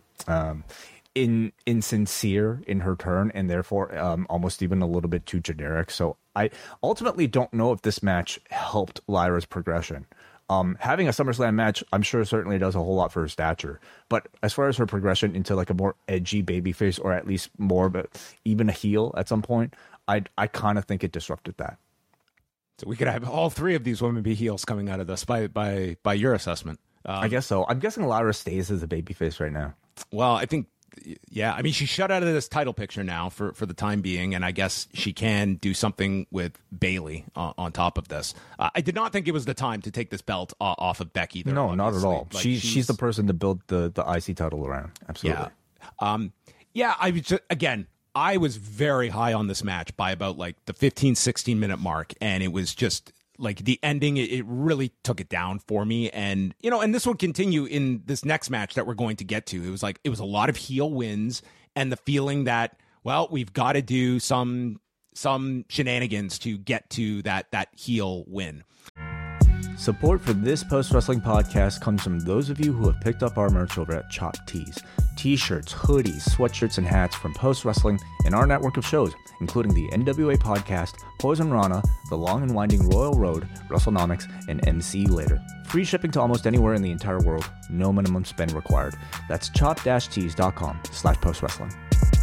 insincere in her turn, and therefore almost even a little bit too generic. So I ultimately don't know if this match helped Lyra's progression. Having a SummerSlam match, I'm sure certainly does a whole lot for her stature. But as far as her progression into like a more edgy babyface, or at least more of even a heel at some point, I kind of think it disrupted that. So we could have all three of these women be heels coming out of this by your assessment. I guess so. I'm guessing Lyra stays as a babyface right now. Well, I think, yeah. I mean, she's shut out of this title picture now for the time being, and I guess she can do something with Bayley on top of this. I did not think it was the time to take this belt off of Becky. There, no, obviously. not at all. Like, she's the person to build the IC title around. Absolutely. Yeah. I was very high on this match by about like the 15-16 minute mark, and it was just like the ending, it really took it down for me. And, and this will continue in this next match that we're going to get to. It was a lot of heel wins, and the feeling that, well, we've got to do some shenanigans to get to that heel win. Support for this post-wrestling podcast comes from those of you who have picked up our merch over at Chopped Tees. T-shirts, hoodies, sweatshirts, and hats from Post Wrestling and our network of shows, including the NWA Podcast, Poison Rana, The Long and Winding Royal Road, WrestleNomics, and MC Later. Free shipping to almost anywhere in the entire world. No minimum spend required. That's chop-tees.com/postwrestling.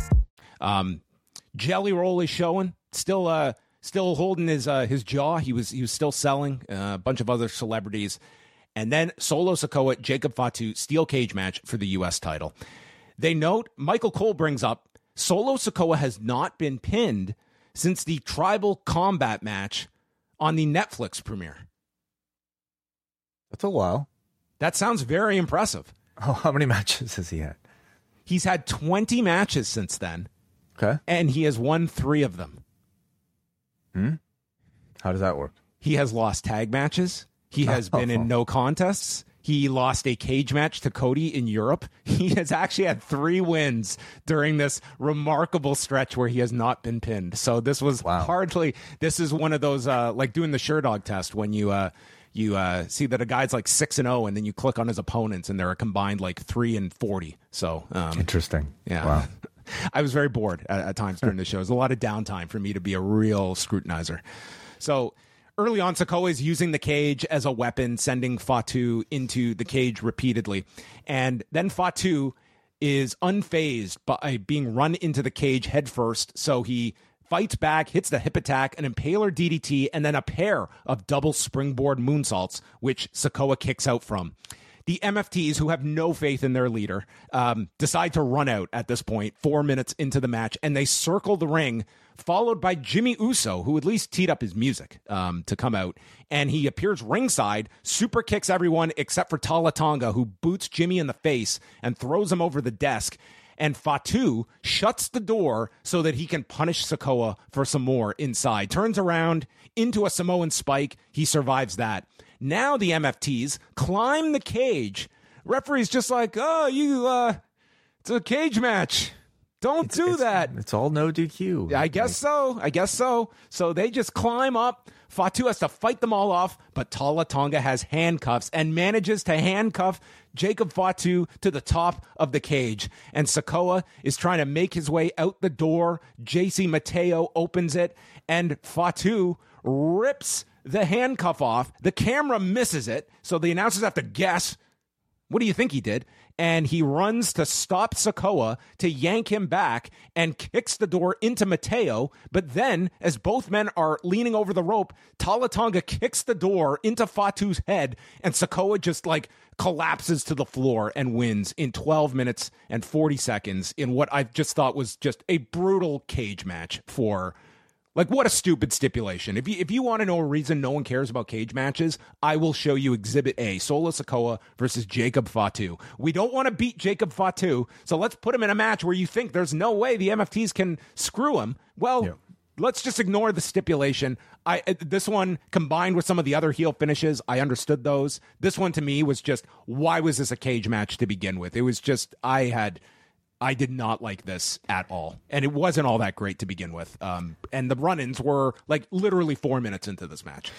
Jelly Roll is showing. Still holding his jaw. He was still selling. A bunch of other celebrities. And then Solo Sikoa, Jacob Fatu, steel cage match for the U.S. title. They note, Michael Cole brings up, Solo Sikoa has not been pinned since the Tribal Combat match on the Netflix premiere. That's a while. That sounds very impressive. Oh, how many matches has he had? He's had 20 matches since then. Okay. And he has won 3 of them. How does that work? He has lost tag matches. He has been in no contests. He lost a cage match to Cody in Europe. He has actually had 3 wins during this remarkable stretch where he has not been pinned. So this was this is one of those, like doing the Sherdog test when you see that a guy's like 6-0 and then you click on his opponents and they're a combined like 3-40. So interesting. Yeah. Wow. I was very bored at times during the show. It was a lot of downtime for me to be a real scrutinizer. So early on, Sikoa is using the cage as a weapon, sending Fatu into the cage repeatedly. And then Fatu is unfazed by being run into the cage headfirst. So he fights back, hits the hip attack, an impaler DDT, and then a pair of double springboard moonsaults, which Sikoa kicks out from. The MFTs, who have no faith in their leader, decide to run out at this point, 4 minutes into the match, and they circle the ring, followed by Jimmy Uso, who at least teed up his music to come out. And he appears ringside, super kicks everyone except for Tala Tonga, who boots Jimmy in the face and throws him over the desk. and Fatu shuts the door so that he can punish Sikoa for some more inside. Turns around into a Samoan spike. He survives that. Now the MFTs climb the cage. Referee's just like, it's a cage match. Don't do that. It's all no DQ. I guess so. So they just climb up. Fatu has to fight them all off, but Tala Tonga has handcuffs and manages to handcuff Jacob Fatu to the top of the cage. And Sikoa is trying to make his way out the door. JC Mateo opens it, and Fatu rips the handcuff off. The camera misses it, so the announcers have to guess. What do you think he did? And he runs to stop Sikoa to yank him back and kicks the door into Mateo. But then, as both men are leaning over the rope, Tala Tonga kicks the door into Fatu's head, and Sikoa just collapses to the floor and wins in 12 minutes and 40 seconds in what I just thought was just a brutal cage match for... what a stupid stipulation. If you want to know a reason no one cares about cage matches, I will show you Exhibit A, Solo Sikoa versus Jacob Fatu. We don't want to beat Jacob Fatu, so let's put him in a match where you think there's no way the MFTs can screw him. Well, Let's just ignore the stipulation. This one, combined with some of the other heel finishes, I understood those. This one, to me, was just, why was this a cage match to begin with? It was just, I did not like this at all. And it wasn't all that great to begin with. And the run-ins were literally 4 minutes into this match.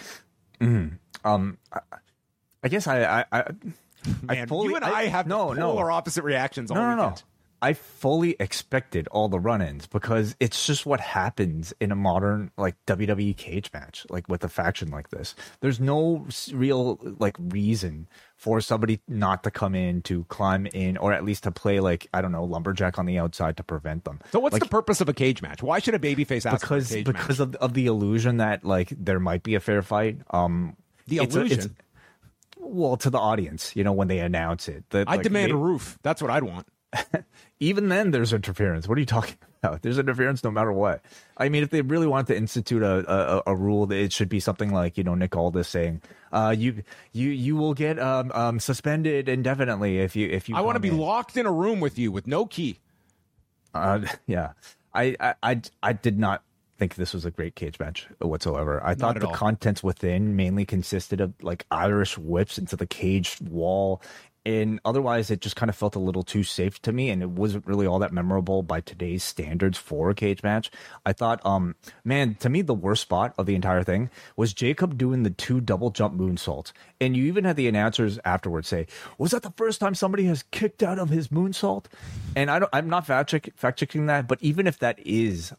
I guess I fully... You and I have polar opposite reactions all weekend. No. I fully expected all the run-ins because it's just what happens in a modern WWE cage match, with a faction like this. There's no real reason for somebody not to come in, to climb in, or at least to play lumberjack on the outside to prevent them. So what's the purpose of a cage match? Why should a babyface ask for a cage match? Because of the illusion that there might be a fair fight. The illusion? Well, to the audience, when they announce it. I demand a roof. That's what I'd want. Even then, there's interference. What are you talking about? There's interference no matter what. I mean, if they really wanted to institute a rule, that it should be something like, Nick Aldis saying, you will get suspended indefinitely if you. I want to be locked in a room with you with no key. Yeah, I did not think this was a great cage match whatsoever. I thought the contents within mainly consisted of Irish whips into the cage wall. And otherwise, it just kind of felt a little too safe to me, and it wasn't really all that memorable by today's standards for a cage match. I thought, to me, the worst spot of the entire thing was Jacob doing the 2 double jump moonsaults. And you even had the announcers afterwards say, was that the first time somebody has kicked out of his moonsault? And I'm not fact-checking that, but even if that is,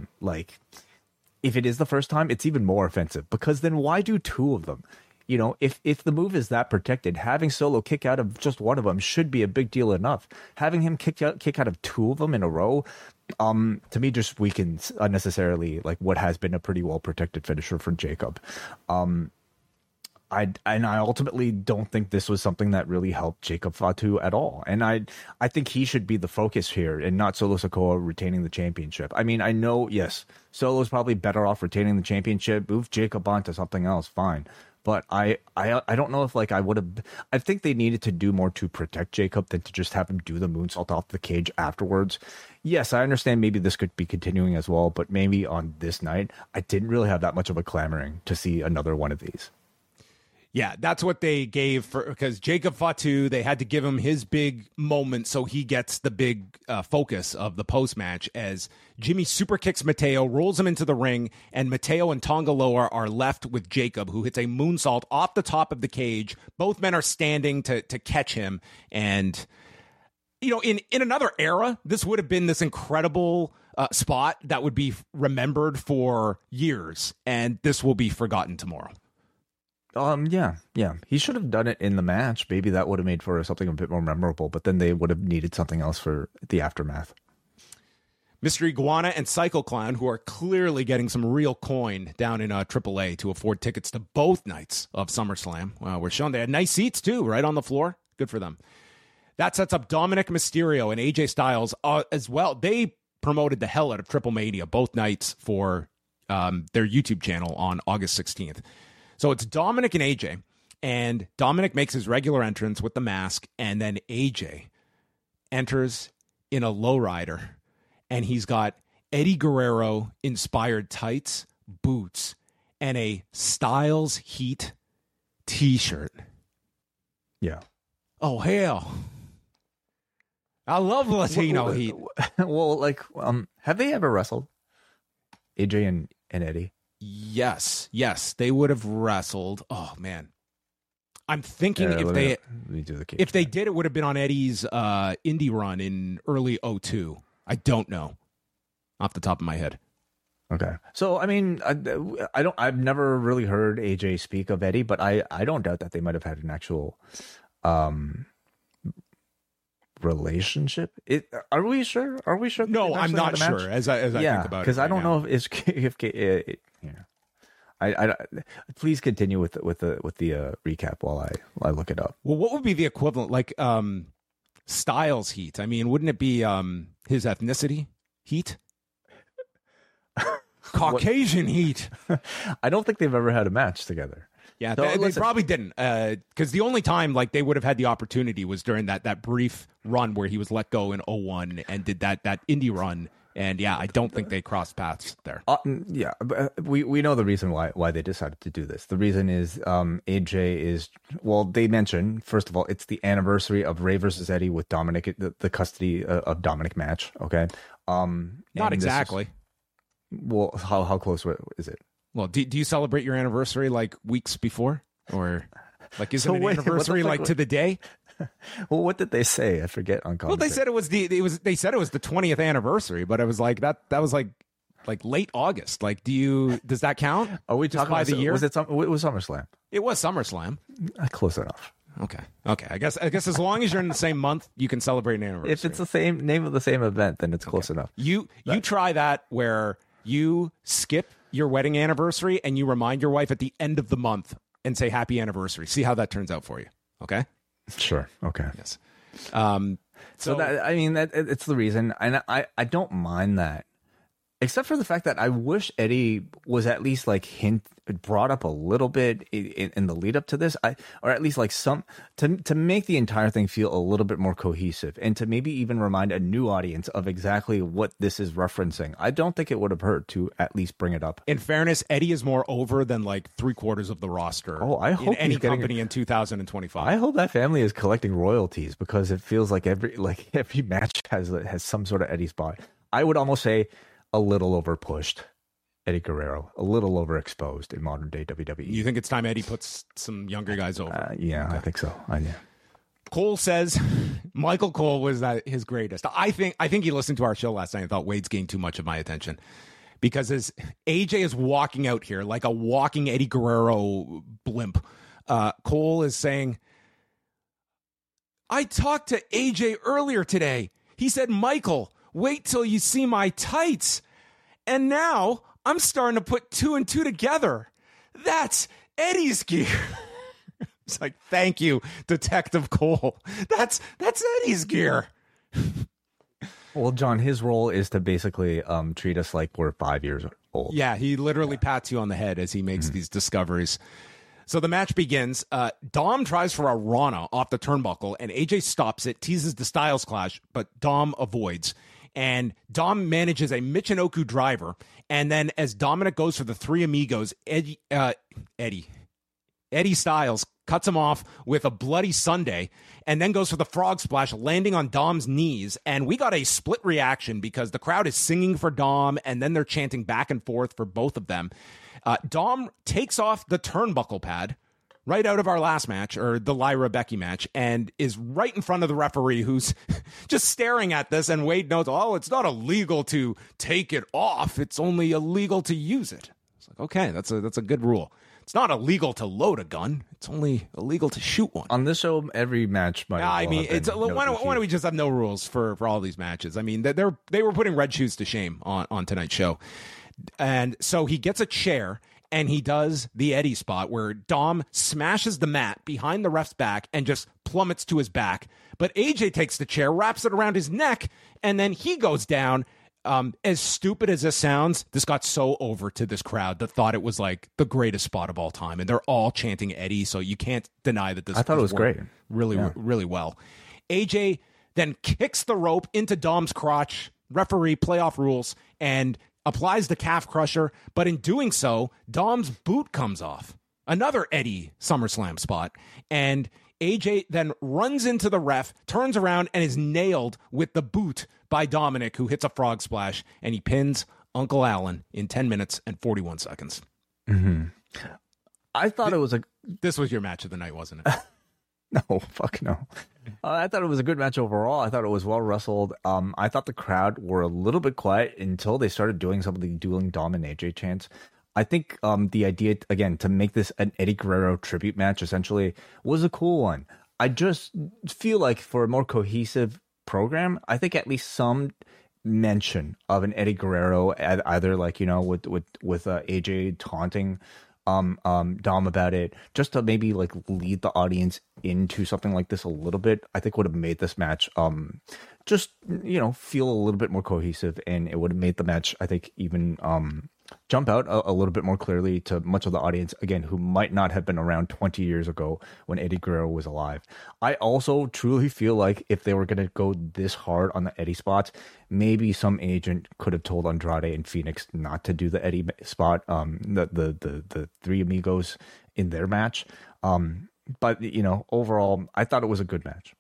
if it is the first time, it's even more offensive, because then why do 2 of them? If the move is that protected, having Solo kick out of just one of them should be a big deal enough. Having him kick out of 2 of them in a row, to me, just weakens unnecessarily what has been a pretty well protected finisher for Jacob. I ultimately don't think this was something that really helped Jacob Fatu at all. And I think he should be the focus here and not Solo Sikoa retaining the championship. I mean, I know, yes, Solo's probably better off retaining the championship. Move Jacob on to something else, fine. But I don't know if I would have. I think they needed to do more to protect Jacob than to just have him do the moonsault off the cage afterwards. Yes, I understand maybe this could be continuing as well, but maybe on this night, I didn't really have that much of a clamoring to see another one of these. Yeah, that's what they gave because Jacob Fatu, they had to give him his big moment so he gets the big focus of the post-match as Jimmy super kicks Mateo, rolls him into the ring, and Mateo and Tonga Loa are left with Jacob, who hits a moonsault off the top of the cage. Both men are standing to catch him, and in another era, this would have been this incredible spot that would be remembered for years, and this will be forgotten tomorrow. Yeah. He should have done it in the match. Maybe that would have made for something a bit more memorable, but then they would have needed something else for the aftermath. Mr. Iguana and Psycho Clown, who are clearly getting some real coin down in AAA to afford tickets to both nights of SummerSlam. Wow, we're shown they had nice seats too, right on the floor. Good for them. That sets up Dominic Mysterio and AJ Styles as well. They promoted the hell out of Triple Mania both nights for their YouTube channel on August 16th. So it's Dominic and AJ, and Dominic makes his regular entrance with the mask, and then AJ enters in a lowrider, and he's got Eddie Guerrero inspired tights, boots, and a Styles Heat t-shirt. Yeah. Oh, hell. I love Latino Heat. Well, like, have they ever wrestled? AJ and Eddie? Yes, they would have wrestled. Oh, man. I'm thinking if they did, it would have been on Eddie's indie run in early 2002. I don't know off the top of my head. Okay. So, I mean, I've never really heard AJ speak of Eddie, but I don't doubt that they might have had an actual relationship. Are we sure? No, I'm not sure. As I think about it, because I don't know if I please continue with the recap while I look it up. Well, what would be the equivalent? Like Styles Heat. I mean, wouldn't it be his ethnicity Heat? Caucasian Heat. I don't think they've ever had a match together. Yeah, they probably didn't. Because the only time like they would have had the opportunity was during that brief run where he was let go in 2001 and did that indie run. And yeah, I don't think they crossed paths there. Yeah, but we know the reason why they decided to do this. The reason is AJ is, well, they mentioned, first of all, it's the anniversary of Ray versus Eddie with Dominic, the custody of Dominic match. Okay, not exactly. Well, how close is it? Well, do you celebrate your anniversary like weeks before, or like is it an anniversary like to the day? Well, what did they say? I forget on commentary. Well, they said it was the 20th anniversary, but it was like that was like late August. Like, does that count? Are we talking by the year? Was it was SummerSlam? It was SummerSlam. Close enough. Okay. I guess as long as you're in the same month, you can celebrate an anniversary. If it's the same name of the same event, then it's close enough. You try that where you skip your wedding anniversary and you remind your wife at the end of the month and say happy anniversary. See how that turns out for you. Okay. Sure. Okay. Yes. So that, I mean, it's the reason, and I don't mind that, except for the fact that I wish Eddie was at least like brought up a little bit in the lead up to this, or at least like some to make the entire thing feel a little bit more cohesive, and to maybe even remind a new audience of exactly what this is referencing. I don't think it would have hurt to at least bring it up. In fairness, Eddie is more over than like 3/4 of the roster. Oh, I hope in any company in 2025. I hope that family is collecting royalties, because it feels like every match has some sort of Eddie spot. I would almost say a little over pushed. Eddie Guerrero, a little overexposed in modern day WWE. You think it's time Eddie puts some younger guys over? Yeah, okay. I think so. Yeah. Cole says Michael Cole was his greatest. I think he listened to our show last night and thought Wade's gained too much of my attention, because as AJ is walking out here like a walking Eddie Guerrero blimp, Cole is saying, I talked to AJ earlier today. He said, Michael, wait till you see my tights. And now I'm starting to put 2 and 2 together. That's Eddie's gear. It's like, thank you, Detective Cole. That's Eddie's gear. Well, John, his role is to basically treat us like we're 5 years old. Yeah, he literally pats you on the head as he makes these discoveries. So the match begins. Dom tries for a Rana off the turnbuckle, and AJ stops it, teases the Styles Clash, but Dom avoids. And Dom manages a Michinoku driver. And then as Dominic goes for the Three Amigos, Eddie Styles cuts him off with a bloody Sunday and then goes for the frog splash, landing on Dom's knees. And we got a split reaction because the crowd is singing for Dom and then they're chanting back and forth for both of them. Dom takes off the turnbuckle pad right out of our last match, or the Lyra Becky match, and is right in front of the referee, who's just staring at this. And Wade knows, it's not illegal to take it off. It's only illegal to use it. It's like, okay, that's a good rule. It's not illegal to load a gun. It's only illegal to shoot one. On this show, every match might. I mean, why don't we just have no rules for all these matches? I mean, they were putting Red Shoes to shame on tonight's show. And so he gets a chair and he does the Eddie spot where Dom smashes the mat behind the ref's back and just plummets to his back. But AJ takes the chair, wraps it around his neck, and then he goes down. As stupid as this sounds, this got so over to this crowd that thought it was like the greatest spot of all time. And they're all chanting Eddie, so you can't deny that this I thought it was great. Really well. AJ then kicks the rope into Dom's crotch, referee playoff rules, and applies the calf crusher. But in doing so, Dom's boot comes off. Another Eddie SummerSlam spot. And AJ then runs into the ref, turns around, and is nailed with the boot by Dominic, who hits a frog splash, and he pins Uncle Allen in 10 minutes and 41 seconds. Mm-hmm. I thought it was This was your match of the night, wasn't it? No, fuck no. I thought it was a good match overall. I thought it was well wrestled. I thought the crowd were a little bit quiet until they started doing some of the dueling Dom and AJ chants. I think the idea, again, to make this an Eddie Guerrero tribute match essentially was a cool one. I just feel like for a more cohesive program, I think at least some mention of an Eddie Guerrero, either like, you know, with AJ taunting Dom about it, just to maybe like lead the audience into something like this a little bit, I think would have made this match just, you know, feel a little bit more cohesive, and it would have made the match, I think, even jump out a little bit more clearly to much of the audience, again, who might not have been around 20 years ago when Eddie Guerrero was alive. I also truly feel like if they were going to go this hard on the Eddie spots, maybe some agent could have told Andrade and Phoenix not to do the Eddie spot, the Three Amigos in their match. But, you know, overall, I thought it was a good match.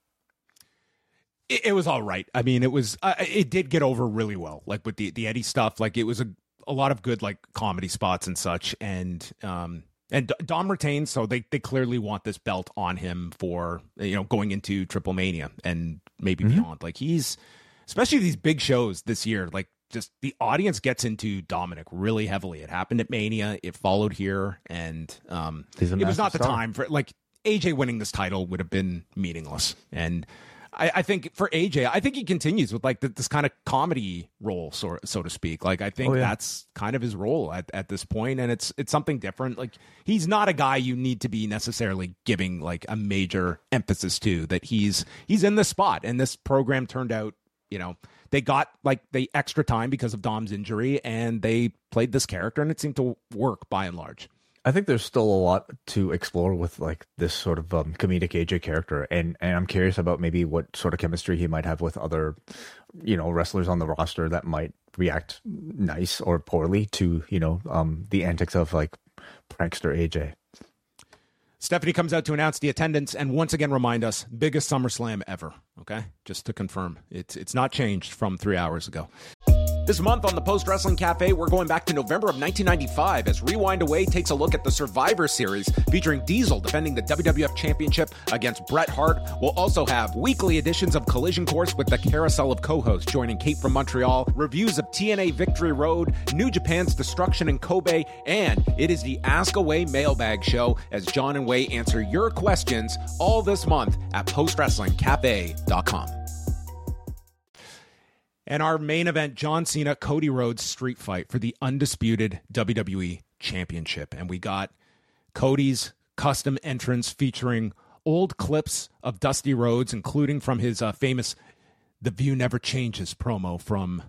It was all right. I mean, it did get over really well, like with the Eddie stuff. Like it was a lot of good like comedy spots and such, and Dom retains, so they clearly want this belt on him for, you know, going into Triple Mania and maybe beyond. Like he's, especially these big shows this year, like just the audience gets into Dominic really heavily. It happened at Mania, it followed here, and it was not the time for, like, AJ winning this title would have been meaningless. And I think for AJ, I think he continues with like this kind of comedy role, so to speak. Like I think that's kind of his role at this point, and it's something different. Like he's not a guy you need to be necessarily giving like a major emphasis to. That he's in the spot, and this program turned out, you know, they got like the extra time because of Dom's injury, and they played this character, and it seemed to work by and large. I think there's still a lot to explore with like this sort of comedic AJ character, and I'm curious about maybe what sort of chemistry he might have with other, you know, wrestlers on the roster that might react nice or poorly to, you know, the antics of like prankster AJ. Stephanie comes out to announce the attendance and once again remind us, biggest SummerSlam ever. Okay, just to confirm, it's not changed from 3 hours ago. This month on the Post Wrestling Cafe, we're going back to November of 1995 as Rewind Away takes a look at the Survivor Series featuring Diesel defending the WWF Championship against Bret Hart. We'll also have weekly editions of Collision Course with the Carousel of Co-hosts joining Kate from Montreal, reviews of TNA Victory Road, New Japan's Destruction in Kobe, and it is the Ask Away Mailbag Show as John and Way answer your questions all this month at postwrestlingcafe.com. And our main event, John Cena, Cody Rhodes street fight for the undisputed WWE Championship. And we got Cody's custom entrance featuring old clips of Dusty Rhodes, including from his famous The View Never Changes promo from,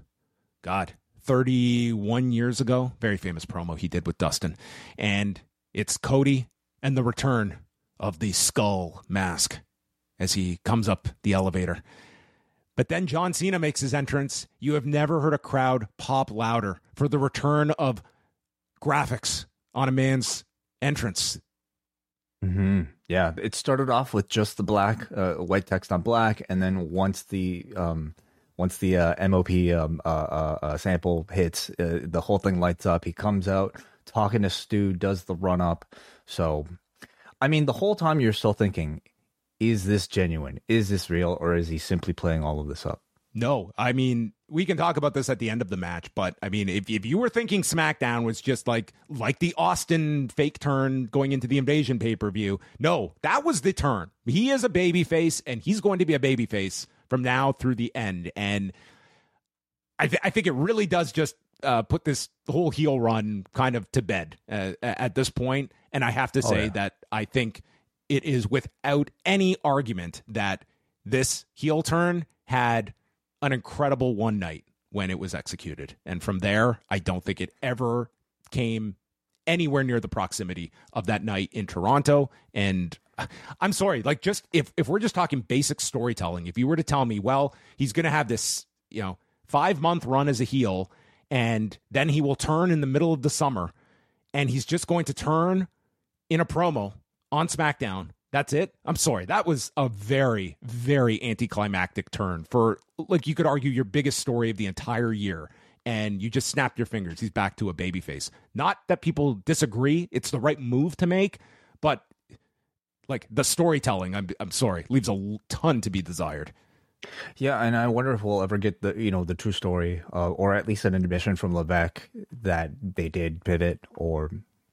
31 years ago. Very famous promo he did with Dustin. And it's Cody and the return of the skull mask as he comes up the elevator. But then John Cena makes his entrance. You have never heard a crowd pop louder for the return of graphics on a man's entrance. Mm-hmm. Yeah, it started off with just the black, white text on black, and then once the MOP sample hits, the whole thing lights up. He comes out talking to Stu, does the run up. So, I mean, the whole time you're still thinking, is this genuine? Is this real? Or is he simply playing all of this up? No, I mean, we can talk about this at the end of the match, but I mean, if you were thinking SmackDown was just like the Austin fake turn going into the Invasion pay-per-view, no, that was the turn. He is a babyface, and he's going to be a babyface from now through the end. And I think it really does just put this whole heel run kind of to bed at this point. And I have to say that I think it is without any argument that this heel turn had an incredible one night when it was executed. And from there, I don't think it ever came anywhere near the proximity of that night in Toronto. And I'm sorry, like, just if we're just talking basic storytelling, if you were to tell me, well, he's going to have this, 5-month run as a heel, and then he will turn in the middle of the summer, and he's just going to turn in a promo on SmackDown. That's it. I'm sorry. That was a very, very anticlimactic turn for, like, you could argue your biggest story of the entire year. And you just snapped your fingers. He's back to a babyface. Not that people disagree. It's the right move to make. But, like, the storytelling, I'm sorry, leaves a ton to be desired. Yeah, and I wonder if we'll ever get the true story, or at least an admission from Levesque that they did pivot, or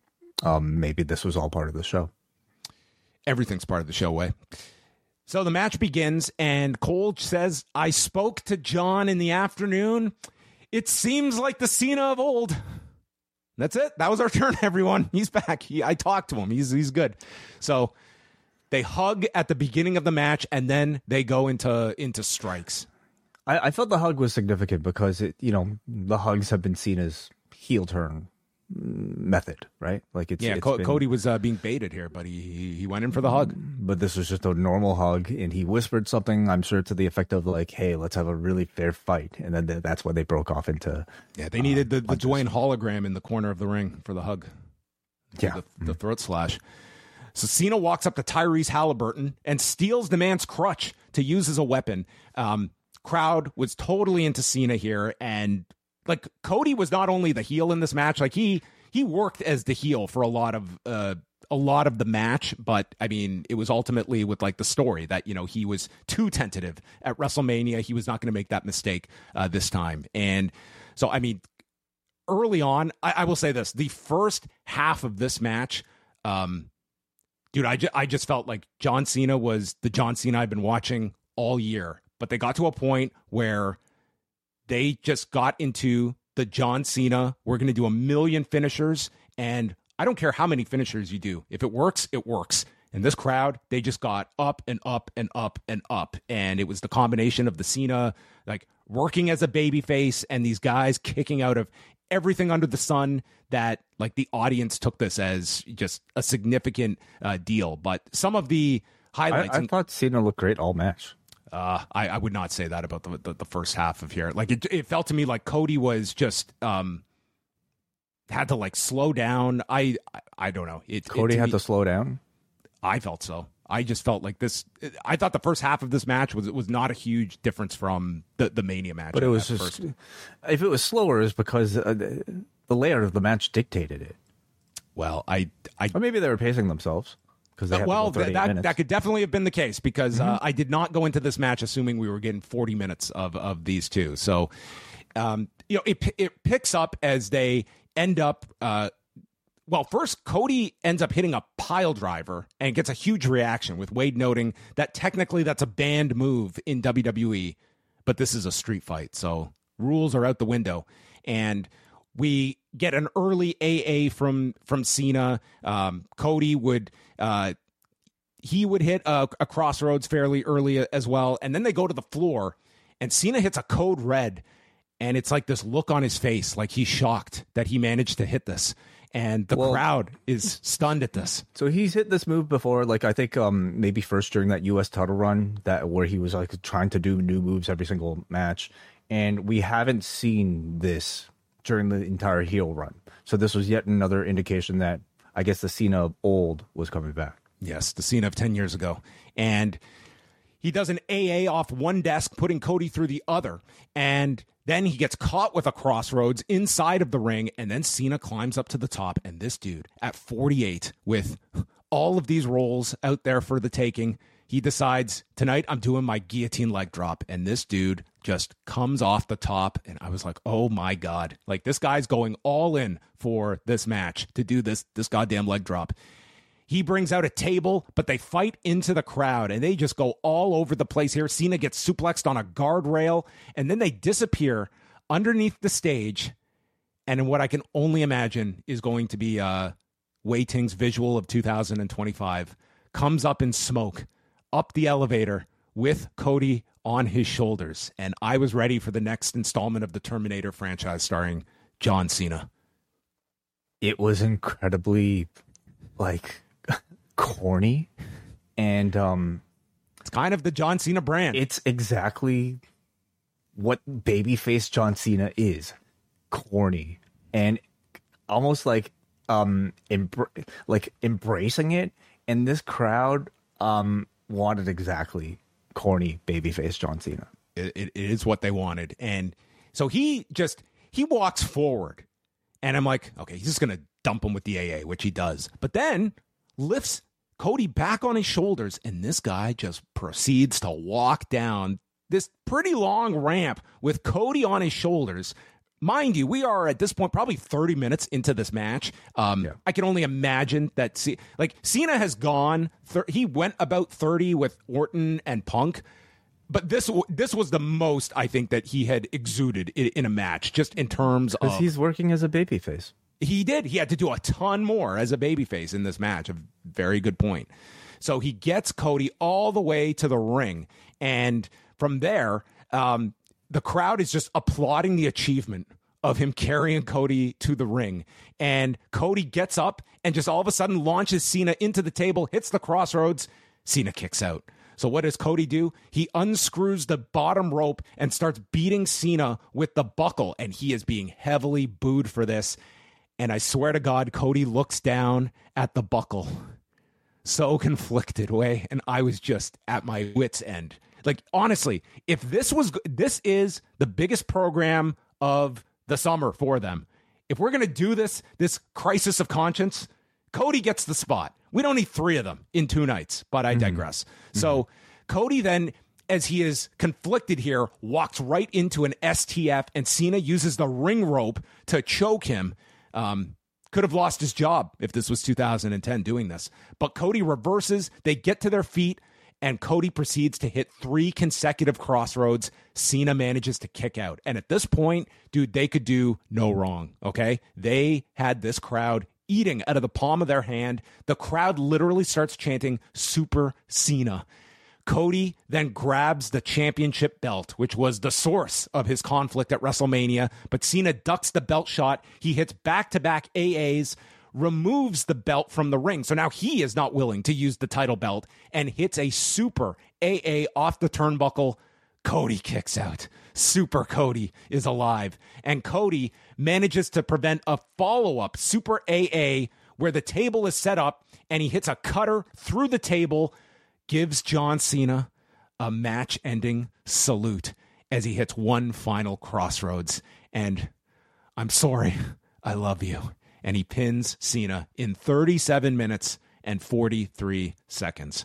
maybe this was all part of the show. Everything's part of the show, Way. So the match begins, and Cole says, I spoke to John in the afternoon. It seems like the Cena of old. That's it. That was our turn, everyone. He's back. I talked to him. He's good. So they hug at the beginning of the match, and then they go into strikes. I felt the hug was significant because the hugs have been seen as heel turn method, right? Like it's Cody was being baited here, but he went in for the hug. But this was just a normal hug, and he whispered something, I'm sure, to the effect of like, "Hey, let's have a really fair fight." And then that's why they broke off into. Yeah, they needed the Dwayne hologram in the corner of the ring for the hug. Yeah, the throat slash. So Cena walks up to Tyrese Halliburton and steals the man's crutch to use as a weapon. Crowd was totally into Cena here, and like Cody was not only the heel in this match, like he worked as the heel for a lot of the match, but I mean, it was ultimately with like the story that, he was too tentative at WrestleMania. He was not going to make that mistake this time. And so, I mean, early on, I will say this, the first half of this match, dude, I just felt like John Cena was the John Cena I've been watching all year, but they got to a point where they just got into the John Cena, we're going to do 1 million finishers, and I don't care how many finishers you do. If it works, it works. And this crowd, they just got up and up and up and up. And it was the combination of the Cena, like, working as a babyface and these guys kicking out of everything under the sun that, like, the audience took this as just a significant deal. But some of the highlights... I thought Cena looked great all match. I would not say that about the first half of here. Like it felt to me like Cody was just had to like slow down. I don't know. Cody had to slow down. I felt so. I just felt like this. I thought the first half of this match was not a huge difference from the Mania match. But it was just if it was slower, is because the layout of the match dictated it. Well, or maybe they were pacing themselves. That could definitely have been the case because I did not go into this match assuming we were getting 40 minutes of these two. So, it picks up as they end up. First Cody ends up hitting a pile driver and gets a huge reaction with Wade noting that technically that's a banned move in WWE, but this is a street fight, so rules are out the window. And we get an early AA from Cena. Cody would hit a crossroads fairly early as well, and then they go to the floor, and Cena hits a code red, and it's like this look on his face, like he's shocked that he managed to hit this, and the crowd is stunned at this. So he's hit this move before, like I think maybe first during that U.S. title run, where he was like trying to do new moves every single match, and we haven't seen this during the entire heel run. So this was yet another indication that I guess the Cena of old was coming back. Yes, the Cena of 10 years ago. And he does an AA off one desk, putting Cody through the other. And then he gets caught with a crossroads inside of the ring. And then Cena climbs up to the top. And this dude at 48, with all of these rolls out there for the taking, he decides, tonight I'm doing my guillotine leg drop. And this dude just comes off the top. And I was like, oh my God. Like, this guy's going all in for this match to do this goddamn leg drop. He brings out a table, but they fight into the crowd, and they just go all over the place here. Cena gets suplexed on a guardrail, and then they disappear underneath the stage. And in what I can only imagine is going to be Wei Ting's visual of 2025, comes up in smoke, up the elevator with Cody on his shoulders. And I was ready for the next installment of the Terminator franchise starring John Cena. It was incredibly, like, corny, and it's kind of the John Cena brand. it's exactly what babyface John Cena is: corny and almost like embracing it. And this crowd wanted exactly corny babyface John Cena. It is what they wanted, and so he walks forward. And I'm like, okay, he's just going to dump him with the AA, which he does. But then lifts Cody back on his shoulders, and this guy just proceeds to walk down this pretty long ramp with Cody on his shoulders. Mind you, we are at this point probably 30 minutes into this match. I can only imagine that, Cena has gone, he went about 30 with Orton and Punk. But this was the most, I think, that he had exuded in a match, just in terms of... Because he's working as a babyface. He did. He had to do a ton more as a babyface in this match. A very good point. So he gets Cody all the way to the ring. And from there, the crowd is just applauding the achievement of him carrying Cody to the ring. And Cody gets up and just all of a sudden launches Cena into the table, hits the crossroads. Cena kicks out. So what does Cody do? He unscrews the bottom rope and starts beating Cena with the buckle, and he is being heavily booed for this. And I swear to God, Cody looks down at the buckle, so conflicted way, and I was just at my wit's end. Like, honestly, if this is the biggest program of the summer for them. If we're going to do this crisis of conscience, Cody gets the spot. We don't need 3 of them in 2 nights, but I digress. So Cody then, as he is conflicted here, walks right into an STF, and Cena uses the ring rope to choke him. Could have lost his job if this was 2010 doing this. But Cody reverses, they get to their feet, and Cody proceeds to hit 3 consecutive crossroads. Cena manages to kick out. And at this point, dude, they could do no wrong, okay? They had this crowd eating out of the palm of their hand. The crowd literally starts chanting Super Cena. Cody then grabs the championship belt, which was the source of his conflict at WrestleMania, but Cena ducks the belt shot. He hits back-to-back AAs, removes the belt from the ring. So now he is not willing to use the title belt and hits a super AA off the turnbuckle. Cody kicks out. Super Cody is alive. And Cody manages to prevent a follow-up Super AA where the table is set up and he hits a cutter through the table, gives John Cena a match-ending salute as he hits one final crossroads. And I'm sorry, I love you. And he pins Cena in 37 minutes and 43 seconds.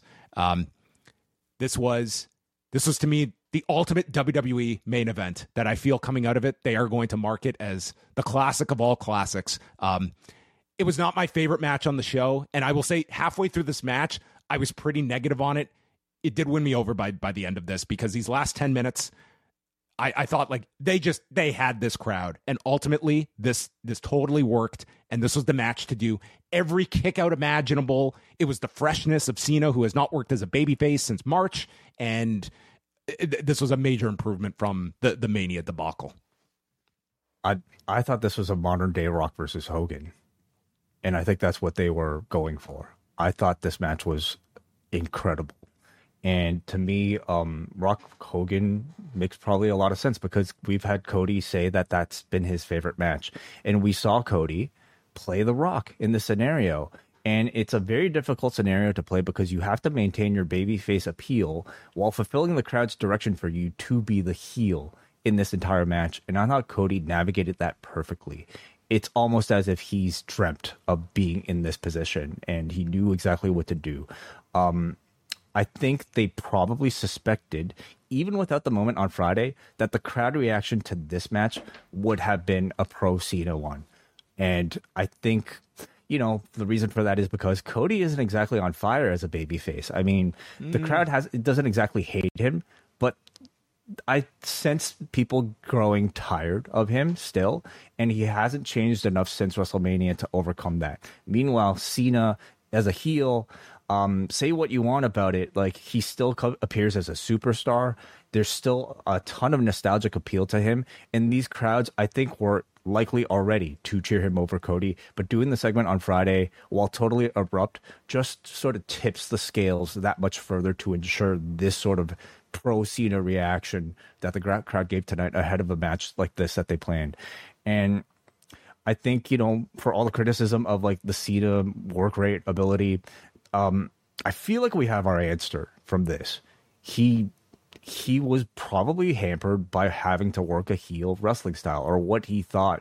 This was to me the ultimate WWE main event that I feel coming out of it. They are going to mark it as the classic of all classics. It was not my favorite match on the show. And I will say halfway through this match, I was pretty negative on it. It did win me over by the end of this because these last 10 minutes, I thought like they had this crowd, and ultimately this totally worked. And this was the match to do every kick out imaginable. It was the freshness of Cena, who has not worked as a babyface since March. And this was a major improvement from the Mania debacle. I thought this was a modern day Rock versus Hogan. And I think that's what they were going for. I thought this match was incredible. And to me, Rock Hogan makes probably a lot of sense because we've had Cody say that that's been his favorite match. And we saw Cody play The Rock in this scenario. And it's a very difficult scenario to play because you have to maintain your babyface appeal while fulfilling the crowd's direction for you to be the heel in this entire match. And I thought Cody navigated that perfectly. It's almost as if he's dreamt of being in this position and he knew exactly what to do. I think they probably suspected, even without the moment on Friday, that the crowd reaction to this match would have been a pro Cena one. And I think, the reason for that is because Cody isn't exactly on fire as a babyface. I mean, the crowd doesn't exactly hate him, but I sense people growing tired of him still, and he hasn't changed enough since WrestleMania to overcome that. Meanwhile, Cena as a heel, say what you want about it, like he still appears as a superstar. There's still a ton of nostalgic appeal to him, and these crowds, I think, were likely already to cheer him over Cody, but doing the segment on Friday, while totally abrupt, just sort of tips the scales that much further to ensure this sort of pro Cena reaction that the crowd gave tonight ahead of a match like this that they planned. And I think, for all the criticism of like the Cena work rate ability, I feel like we have our answer from this. He was probably hampered by having to work a heel wrestling style, or what he thought,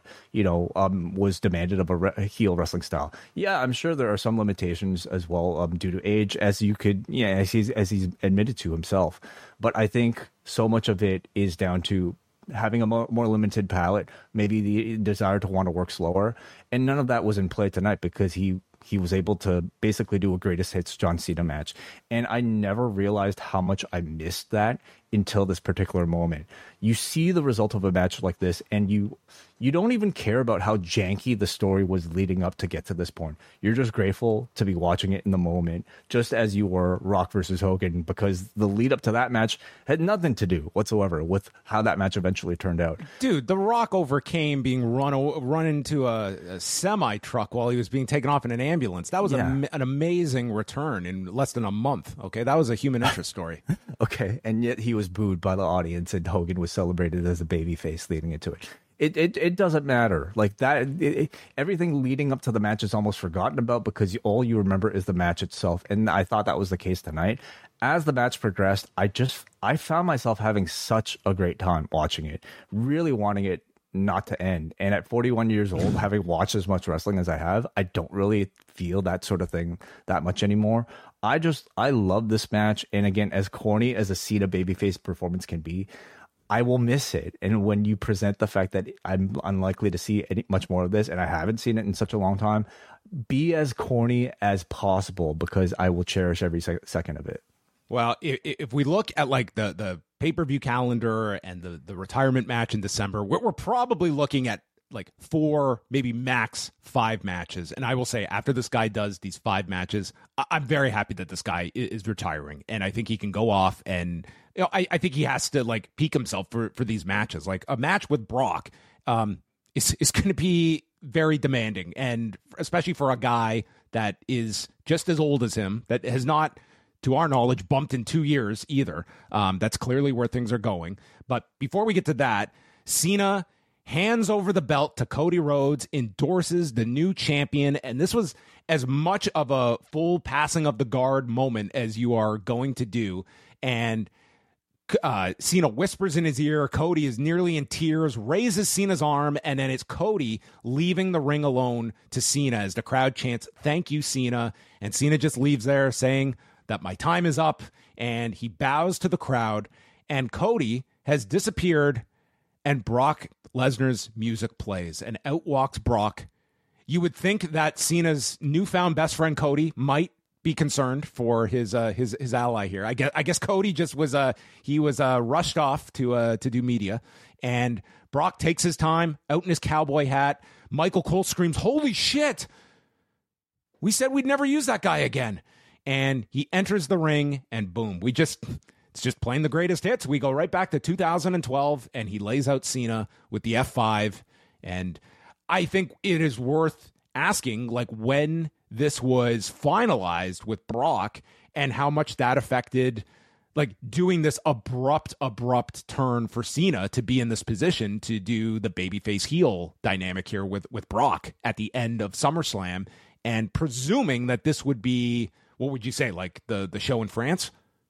was demanded of a heel wrestling style. Yeah, I'm sure there are some limitations as well, due to age, as he's admitted to himself. But I think so much of it is down to having a more limited palate, maybe the desire to want to work slower, and none of that was in play tonight because he was able to basically do a greatest hits John Cena match. And I never realized how much I missed that until this particular moment. You see the result of a match like this, and you don't even care about how janky the story was leading up to get to this point. You're just grateful to be watching it in the moment, just as you were Rock versus Hogan, because the lead up to that match had nothing to do whatsoever with how that match eventually turned out. Dude, The Rock overcame being run into a semi truck while he was being taken off in an ambulance. That was an amazing return in less than a month. Okay, that was a human interest story. Okay, and yet he was booed by the audience, and Hogan was celebrated as a babyface leading into it. It doesn't matter. Like that, everything leading up to the match is almost forgotten about because all you remember is the match itself. And I thought that was the case tonight. As the match progressed, I found myself having such a great time watching it, really wanting it not to end. And at 41 years old, having watched as much wrestling as I have, I don't really feel that sort of thing that much anymore. I love this match. And again, as corny as a Cena babyface performance can be, I will miss it. And when you present the fact that I'm unlikely to see much more of this, and I haven't seen it in such a long time, be as corny as possible because I will cherish every second of it. Well, if we look at like the pay-per-view calendar and the retirement match in December, we're probably looking at like 4, maybe max 5 matches. And I will say, after this guy does these 5 matches, I'm very happy that this guy is retiring. And I think he can go off and, I think he has to like peak himself for these matches. Like a match with Brock is going to be very demanding. And especially for a guy that is just as old as him, that has not, to our knowledge, bumped in 2 years either. That's clearly where things are going. But before we get to that, Cena hands over the belt to Cody Rhodes, endorses the new champion, and this was as much of a full passing of the guard moment as you are going to do. And Cena whispers in his ear, Cody is nearly in tears, raises Cena's arm, and then it's Cody leaving the ring alone to Cena as the crowd chants, "Thank you, Cena." And Cena just leaves there saying that my time is up, and he bows to the crowd, and Cody has disappeared, and Brock Lesnar's music plays, and out walks Brock. You would think that Cena's newfound best friend Cody might be concerned for his ally here. I guess Cody just was rushed off to do media, and Brock takes his time out in his cowboy hat. Michael Cole screams, "Holy shit! We said we'd never use that guy again." And he enters the ring, and boom, it's just playing the greatest hits. We go right back to 2012, and he lays out Cena with the F5. And I think it is worth asking, like, when this was finalized with Brock and how much that affected, like, doing this abrupt turn for Cena to be in this position to do the babyface heel dynamic here with Brock at the end of SummerSlam, and presuming that this would be, what would you say, like the show in France?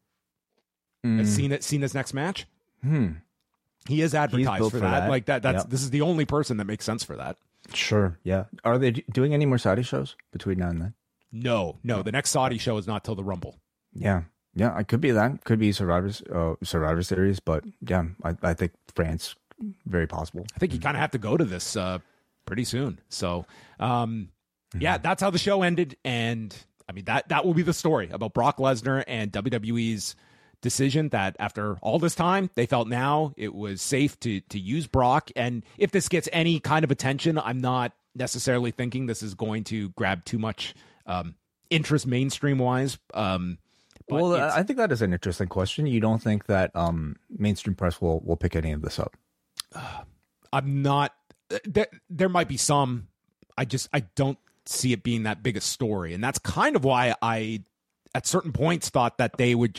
Cena's next match. He is advertised for that. Like that's This is the only person that makes sense for that. Sure. Yeah. Are they doing any more Saudi shows between now and then? No. The next Saudi show is not till the Rumble. Yeah. It could be that. Could be Survivor Series, but yeah, I think France, very possible. I think you kind of have to go to this pretty soon. So, yeah, that's how the show ended, and I mean that will be the story about Brock Lesnar and WWE's decision that after all this time, they felt now it was safe to use Brock. And if this gets any kind of attention, I'm not necessarily thinking this is going to grab too much interest mainstream wise. Well, I think that is an interesting question. You don't think that mainstream press will pick any of this up? I'm not there might be some. I don't see it being that big a story, and that's kind of why I, at certain points, thought that they would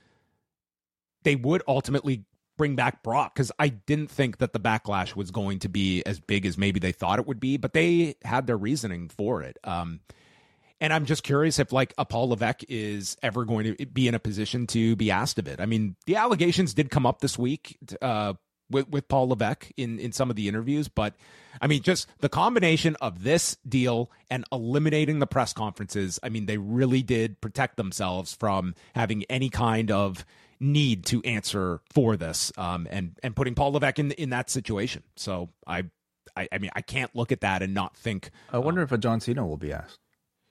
ultimately bring back Brock, because I didn't think that the backlash was going to be as big as maybe they thought it would be, but they had their reasoning for it. And I'm just curious if like a Paul Levesque is ever going to be in a position to be asked of it. I mean, the allegations did come up this week with Paul Levesque in some of the interviews, but I mean, just the combination of this deal and eliminating the press conferences, I mean, they really did protect themselves from having any kind of need to answer for this, and putting Paul Levesque in that situation. So I mean, I can't look at that and not think. I wonder if a John Cena will be asked.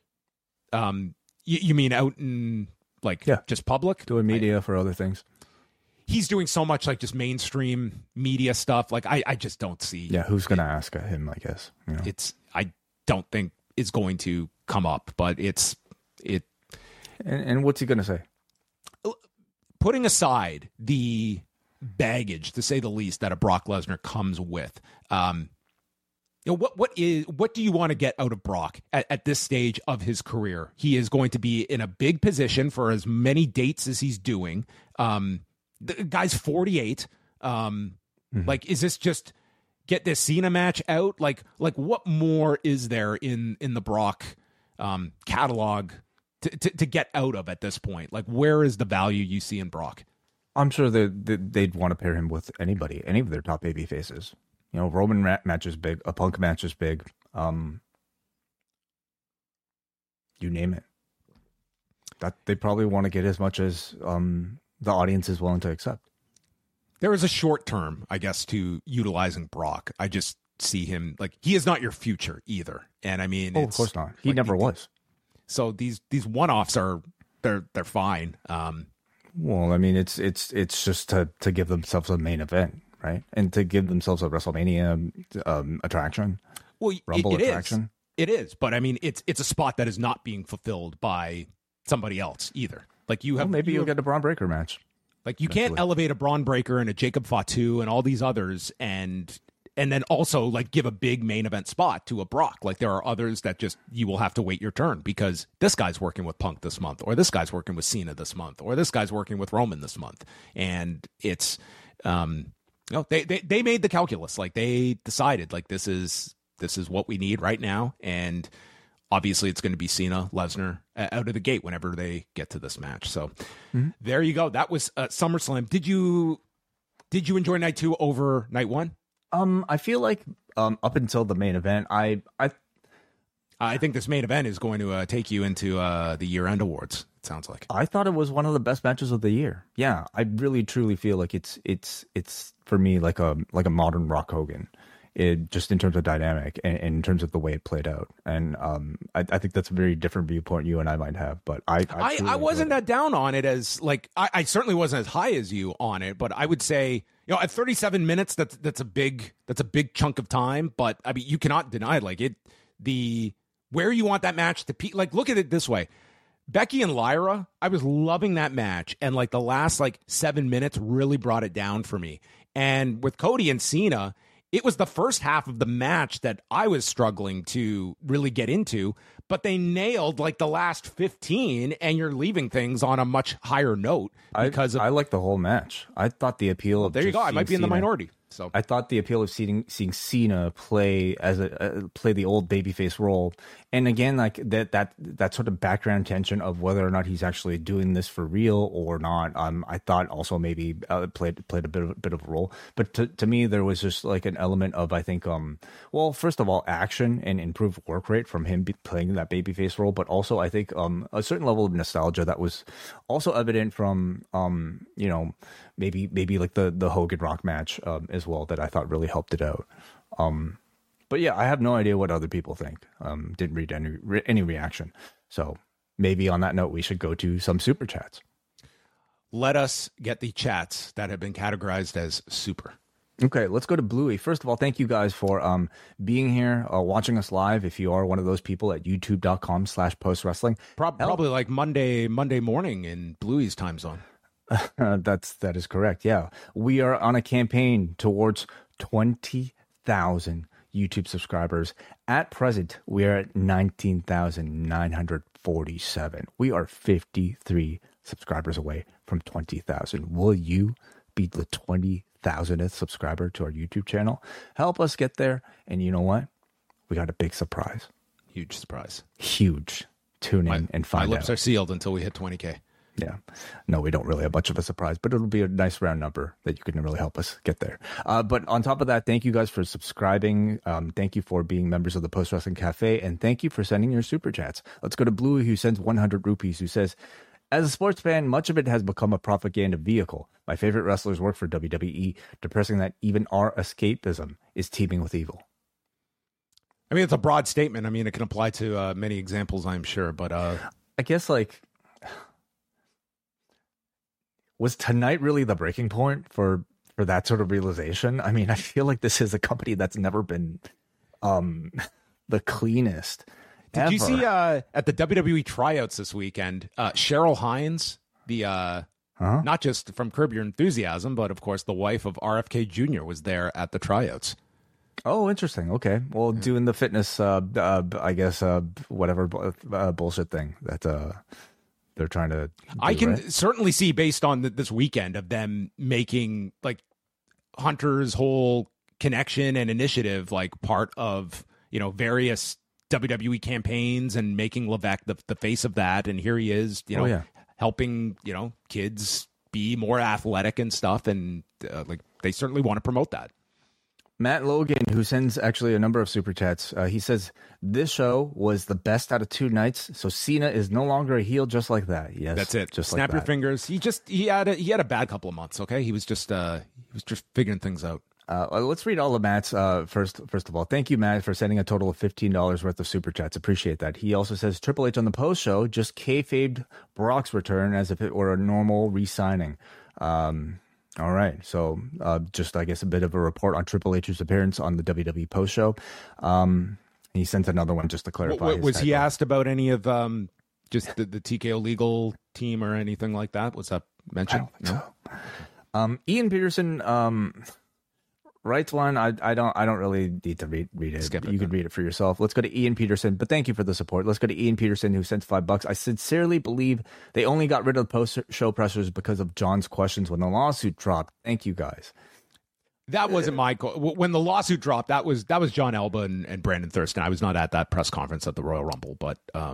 You mean out in just public doing media for other things? He's doing so much like just mainstream media stuff. Like I just don't see. Yeah, who's going to ask him? I guess I don't think it's going to come up, but it. And what's he going to say? Putting aside the baggage, to say the least, that a Brock Lesnar comes with, what do you want to get out of Brock at this stage of his career? He is going to be in a big position for as many dates as he's doing. The guy's 48. Like, is this just get this Cena match out? Like what more is there in the Brock catalog to get out of at this point? Like, where is the value you see in Brock? I'm sure they'd want to pair him with anybody, any of their top baby faces. Roman match is big. A Punk match is big. You name it. That they probably want to get as much as the audience is willing to accept. There is a short term, I guess, to utilizing Brock. I just see him like he is not your future either. And I mean, of course not. He never was. So these one-offs they're fine. Well, I mean, it's just to give themselves a main event, right? And to give themselves a WrestleMania attraction. Well, Rumble attraction. It is, but I mean, it's a spot that is not being fulfilled by somebody else either. Like maybe you'll get a Braun Breaker match. Like you can't elevate a Braun Breaker and a Jacob Fatu and all these others and then also like give a big main event spot to a Brock. Like there are others that just you will have to wait your turn because this guy's working with Punk this month, or this guy's working with Cena this month, or this guy's working with Roman this month. And it's they made the calculus. Like they decided like this is what we need right now, and obviously it's going to be Cena, Lesnar out of the gate whenever they get to this match. So there you go. That was SummerSlam. Did you enjoy night 2 over night 1? I feel like up until the main event, I think this main event is going to take you into the year-end awards. It sounds like. I thought it was one of the best matches of the year. Yeah, I really truly feel like it's for me like a modern Rock Hogan. Just in terms of dynamic and in terms of the way it played out. And I think that's a very different viewpoint you and I might have. But I wasn't that down on it as like I certainly wasn't as high as you on it. But I would say at 37 minutes that's a big chunk of time. But I mean you cannot deny like where you want that match to be. Like look at it this way. Becky and Lyra, I was loving that match, and like the last 7 minutes really brought it down for me. And with Cody and Cena, it was the first half of the match that I was struggling to really get into, but they nailed the last 15, and you're leaving things on a much higher note because I like the whole match. I thought the appeal of there you go. I might be in the minority. So I thought the appeal of seeing Cena play play the old babyface role, and again that sort of background tension of whether or not he's actually doing this for real or not. I thought also maybe played a bit of a role, but to me there was just an element of I think well first of all action and improved work rate from him playing that babyface role, but also I think a certain level of nostalgia that was also evident from maybe like the Hogan Rock match as well that I thought really helped it out. But yeah, I have no idea what other people think. Didn't read any reaction. So maybe on that note, we should go to some super chats. Let us get the chats that have been categorized as super. Okay, let's go to Bluey. First of all, thank you guys for being here, watching us live. If you are one of those people at youtube.com/postwrestling. Probably like Monday morning in Bluey's time zone. That is correct. Yeah, we are on a campaign towards 20,000 YouTube subscribers. At present, we are at 19,947. We are 53 subscribers away from 20,000. Will you be the 20,000th subscriber to our YouTube channel? Help us get there. And you know what? We got a big surprise. Huge surprise. Huge. Tune in and find out. My lips are sealed until we hit 20K. Yeah. No, we don't really have much of a surprise, but it'll be a nice round number that you can really help us get there. But on top of that, thank you guys for subscribing. Thank you for being members of the Post Wrestling Cafe, and thank you for sending your super chats. Let's go to Bluey, who sends 100 rupees, who says, as a sports fan, much of it has become a propaganda vehicle. My favorite wrestlers work for WWE, depressing that even our escapism is teeming with evil. I mean, it's a broad statement. I mean, it can apply to many examples, I'm sure, but I guess, like, was tonight really the breaking point for that sort of realization? I mean, I feel like this is a company that's never been the cleanest. Did you see at the WWE tryouts this weekend, Cheryl Hines, the not just from Curb Your Enthusiasm, but of course the wife of RFK Jr. was there at the tryouts. Oh, interesting. Okay. Well, doing the fitness, I guess, whatever bullshit thing that they're trying to do, I can right? certainly see, based on this weekend, of them making like Hunter's whole connection and initiative like part of, various WWE campaigns and making Levesque the face of that. And here he is, helping, kids be more athletic and stuff. And like they certainly want to promote that. Matt Logan, who sends actually a number of super chats, he says, this show was the best out of 2 nights, so Cena is no longer a heel just like that. Yes, that's it. Just snap like your that. fingers. He had a bad couple of months. Okay, he was just figuring things out. Let's read all of Matt's first of all. Thank you, Matt, for sending a total of $15 worth of super chats. Appreciate that. He also says Triple H on the post show just kayfabed Brock's return as if it were a normal re-signing. All right, so just I guess a bit of a report on Triple H's appearance on the WWE post show. He sent another one just to clarify. Was he asked about any of just the TKO legal team or anything like that? Was that mentioned? I don't think so. Ian Peterson writes one. I don't really need to read it. Skip it, you could read it for yourself. Let's go to Ian Peterson. But thank you for the support. Let's go to Ian Peterson, who sent $5. I sincerely believe they only got rid of the post-show pressers because of John's questions when the lawsuit dropped. Thank you, guys. That wasn't my call. When the lawsuit dropped, that was John Elba and Brandon Thurston. I was not at that press conference at the Royal Rumble, but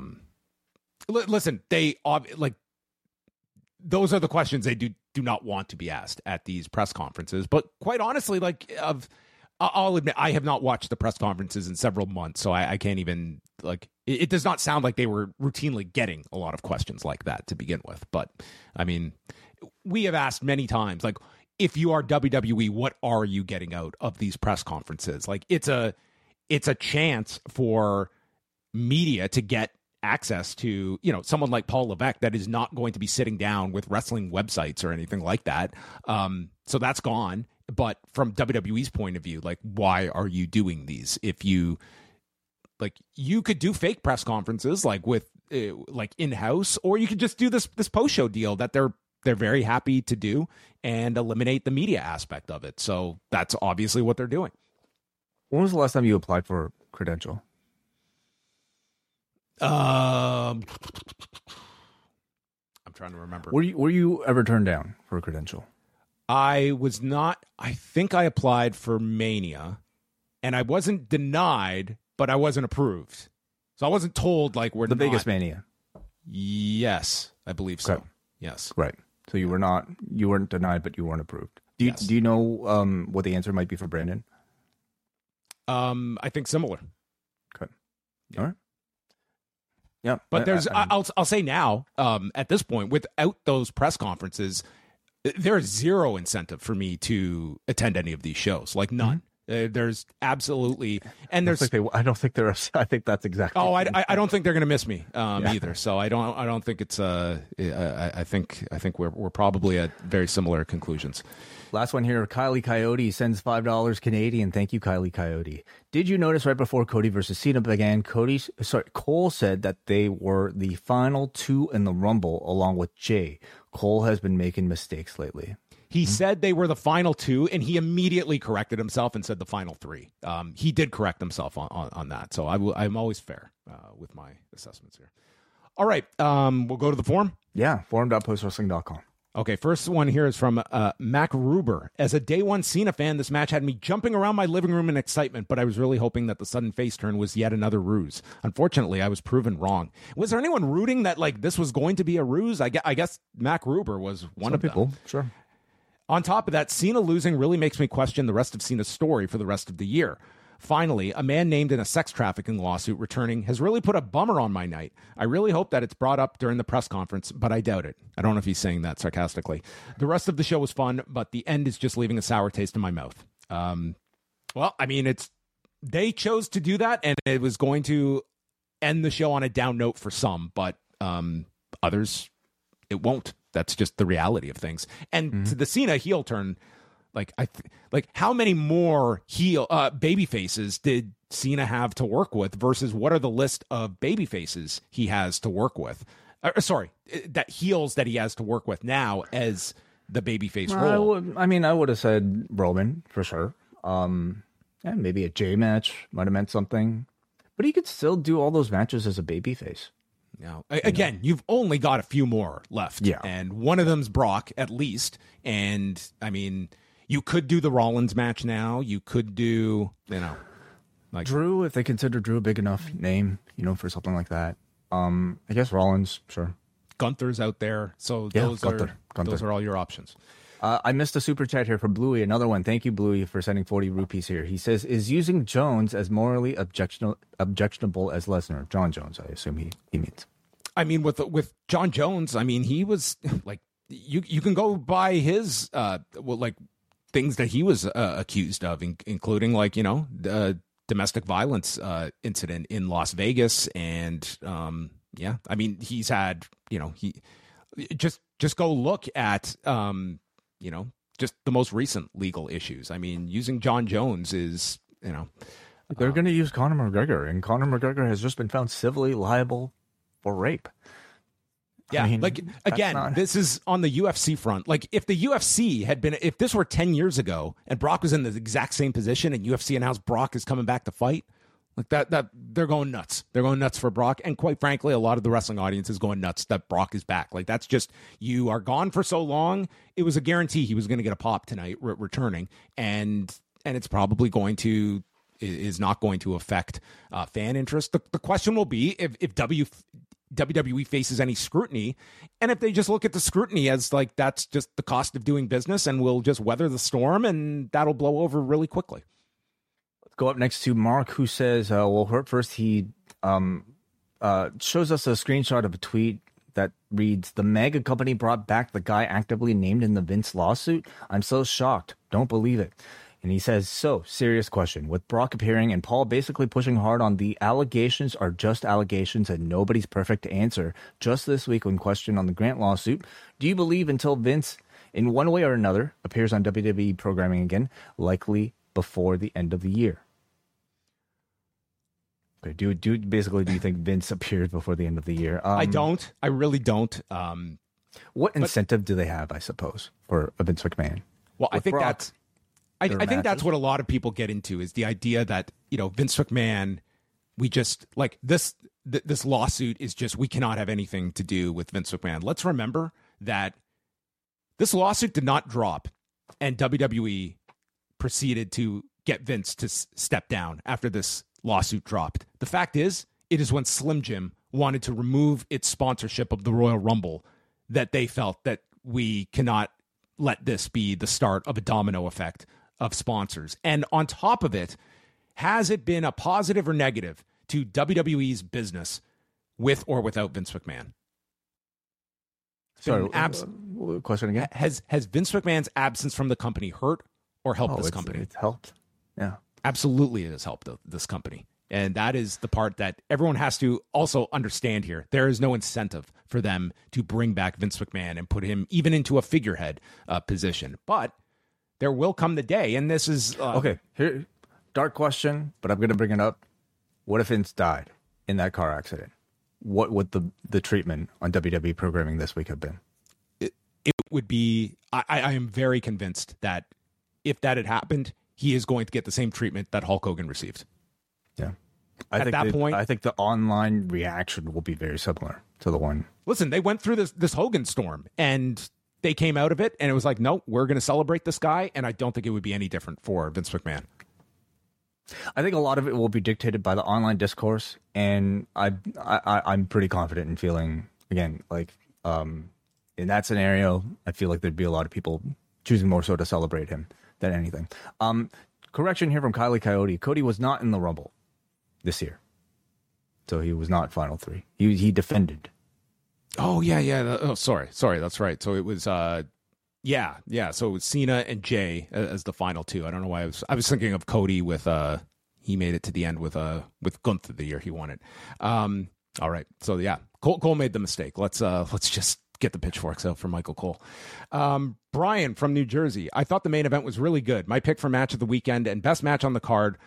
listen, they those are the questions they do not want to be asked at these press conferences. But quite honestly, I'll admit I have not watched the press conferences in several months, so I can't even it does not sound like they were routinely getting a lot of questions like that to begin with. But I mean, we have asked many times, like, if you are WWE, what are you getting out of these press conferences? Like, it's a chance for media to get access to, someone like Paul Levesque that is not going to be sitting down with wrestling websites or anything like that. So that's gone. But from WWE's point of view, like, why are you doing these? If you could do fake press conferences with in-house, or you could just do this post-show deal that they're very happy to do and eliminate the media aspect of it. So that's obviously what they're doing. When was the last time you applied for Credential? I'm trying to remember. Were you ever turned down for a Credential? I was not. I think I applied for Mania, and I wasn't denied, but I wasn't approved. So I wasn't told we're the not. Vegas Mania. Yes, I believe so. Okay. Yes, right. So you weren't denied, but you weren't approved. Do you know what the answer might be for Brandon? I think similar. Okay. Yeah. All right. Yeah, but there's I'll say now at this point, without those press conferences, there is zero incentive for me to attend any of these shows. Like, none. There's absolutely, and there's. I don't think there are. I think that's exactly. Oh, I don't think they're going to miss me either. So I don't think it's. I think we're probably at very similar conclusions. Last one here. Kylie Coyote sends $5 Canadian. Thank you, Kylie Coyote. Did you notice right before Cody versus Cena began, Cole said that they were the final 2 in the Rumble along with Jay. Cole has been making mistakes lately. He said they were the final 2, and he immediately corrected himself and said the final 3. He did correct himself on that. So I'm always fair with my assessments here. All right, we'll go to the forum. Yeah, forum.postwrestling.com. Okay, first one here is from Mac Ruber. As a day one Cena fan, this match had me jumping around my living room in excitement, but I was really hoping that the sudden face turn was yet another ruse. Unfortunately, I was proven wrong. Was there anyone rooting that like this was going to be a ruse? I guess Mac Ruber was one of people. them. Sure. On top of that, Cena losing really makes me question the rest of Cena's story for the rest of the year. Finally, a man named in a sex trafficking lawsuit returning has really put a bummer on my night. I really hope that it's brought up during the press conference, but I doubt it. I don't know if he's saying that sarcastically. The rest of the show was fun, but the end is just leaving a sour taste in my mouth. Well, I mean, they chose to do that, and it was going to end the show on a down note for some, but others, it won't. That's just the reality of things. And to the Cena heel turn, like how many more baby faces did Cena have to work with versus what are the list of baby faces he has to work with? That heels that he has to work with now as the baby face role. I would have said Roman for sure. Maybe a J match might have meant something, but he could still do all those matches as a baby face. Now, again, you've only got a few more left. Yeah. And one of them's Brock, at least. And, I mean, you could do the Rollins match now. You could do, like Drew, if they consider Drew a big enough name, for something like that. I guess Rollins, sure. Gunther's out there. So Gunther. Those are all your options. I missed a super chat here from Bluey. Another one. Thank you, Bluey, for sending 40 rupees here. He says, is using Jones as morally objectionable as Lesnar? John Jones, I assume he means. I mean, with John Jones, I mean, he was like, you can go by his, things that he was accused of, including domestic violence incident in Las Vegas. And I mean, he's had, he just go look at, just the most recent legal issues. I mean, using John Jones is, they're going to use Conor McGregor, and Conor McGregor has just been found civilly liable for rape. Yeah, I mean, this is on the UFC front. Like, if the UFC if this were 10 years ago and Brock was in the exact same position and UFC announced Brock is coming back to fight, like that they're going nuts. They're going nuts for Brock. And quite frankly, a lot of the wrestling audience is going nuts that Brock is back. Like, that's just, you are gone for so long. It was a guarantee he was going to get a pop tonight returning. And it's probably is not going to affect fan interest. The question will be if WWE faces any scrutiny, and if they just look at the scrutiny as like that's just the cost of doing business and we'll just weather the storm and that'll blow over really quickly. Let's go up next to Mark, who says, first he shows us a screenshot of a tweet that reads, the mega company brought back the guy actively named in the Vince lawsuit. I'm so shocked. Don't believe it. And he says, serious question. With Brock appearing and Paul basically pushing hard on the allegations are just allegations and nobody's perfect to answer. Just this week when questioned on the Grant lawsuit, do you believe until Vince, in one way or another, appears on WWE programming again, likely before the end of the year? Okay, do you think Vince appears before the end of the year? I don't. I really don't. What incentive do they have, I suppose, for a Vince McMahon? Well, I think Brock? that's... I think that's what a lot of people get into, is the idea that, Vince McMahon, we just like this lawsuit is just, we cannot have anything to do with Vince McMahon. Let's remember that this lawsuit did not drop and WWE proceeded to get Vince to step down after this lawsuit dropped. The fact is, it is when Slim Jim wanted to remove its sponsorship of the Royal Rumble that they felt that we cannot let this be the start of a domino effect of sponsors. And on top of it, has it been a positive or negative to WWE's business with or without Vince McMahon? Sorry, question again? Has Vince McMahon's absence from the company hurt or helped this company? It's helped. Yeah. Absolutely, it has helped this company. And that is the part that everyone has to also understand here. There is no incentive for them to bring back Vince McMahon and put him even into a figurehead position. But there will come the day, and this is... okay, here, dark question, but I'm going to bring it up. What if Vince died in that car accident? What would the treatment on WWE programming this week have been? It would be, I am very convinced that if that had happened, he is going to get the same treatment that Hulk Hogan received. Yeah. At that point, I think the online reaction will be very similar to the one. Listen, they went through this Hogan storm, and they came out of it, and it was like, no, we're going to celebrate this guy, and I don't think it would be any different for Vince McMahon. I think a lot of it will be dictated by the online discourse, and I'm pretty confident in feeling, again, like in that scenario, I feel like there'd be a lot of people choosing more so to celebrate him than anything. Correction here from Kylie Coyote. Cody was not in the Rumble this year, so he was not Final Three. He defended. Oh yeah. Oh, sorry. That's right. So it was yeah. So it was Cena and Jay as the final two. I don't know why I was thinking of Cody with he made it to the end with Gunther the year he won it. All right. So yeah, Cole made the mistake. Let's just get the pitchforks out for Michael Cole. Brian from New Jersey. I thought the main event was really good. My pick for match of the weekend and best match on the card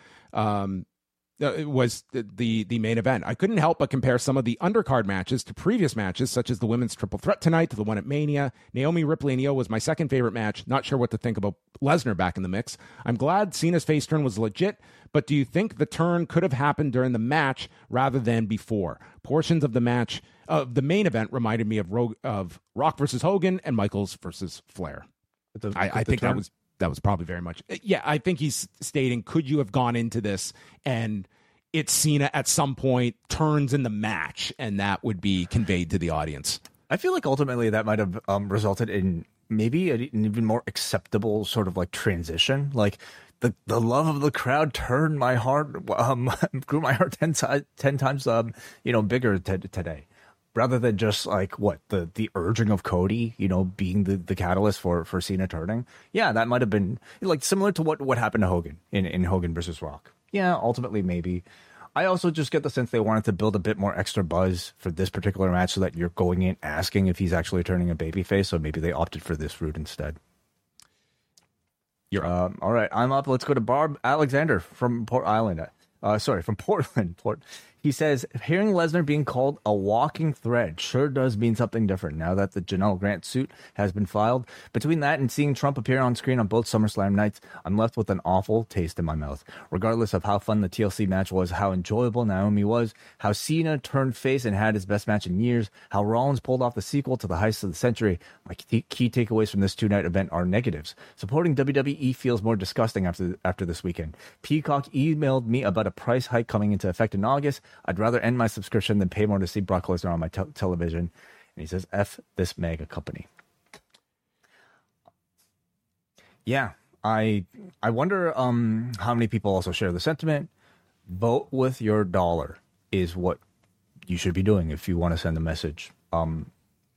was the main event. I couldn't help but compare some of the undercard matches to previous matches, such as the women's triple threat tonight to the one at Mania. Naomi, Ripley, and Io was my second favorite match. Not sure what to think about Lesnar back in the mix. I'm glad Cena's face turn was legit, but do you think the turn could have happened during the match rather than before? Portions of the match of the main event reminded me of Rock versus Hogan and Michaels versus Flair. I think that was probably very much. Yeah, I think he's stating, could you have gone into this and it's Cena at some point turns in the match, and that would be conveyed to the audience? I feel like ultimately that might have resulted in maybe an even more acceptable sort of like transition. Like the love of the crowd turned my heart, grew my heart 10 times, bigger today. Rather than just like the urging of Cody, being the catalyst for Cena turning. Yeah, that might have been like similar to what happened to Hogan in Hogan versus Rock. Yeah, ultimately maybe. I also just get the sense they wanted to build a bit more extra buzz for this particular match so that you're going in asking if he's actually turning a babyface. So maybe they opted for this route instead. You're up. All right, I'm up. Let's go to Barb Alexander from from Portland. He says, hearing Lesnar being called a walking thread sure does mean something different now that the Janelle Grant suit has been filed. Between that and seeing Trump appear on screen on both SummerSlam nights, I'm left with an awful taste in my mouth. Regardless of how fun the TLC match was, how enjoyable Naomi was, how Cena turned face and had his best match in years, how Rollins pulled off the sequel to the heist of the century, my key takeaways from this two-night event are negatives. Supporting WWE feels more disgusting after this weekend. Peacock emailed me about a price hike coming into effect in August. I'd rather end my subscription than pay more to see Brock Lesnar on my television. And he says, F this mega company. Yeah, I wonder how many people also share the sentiment. Vote with your dollar is what you should be doing if you want to send a message. And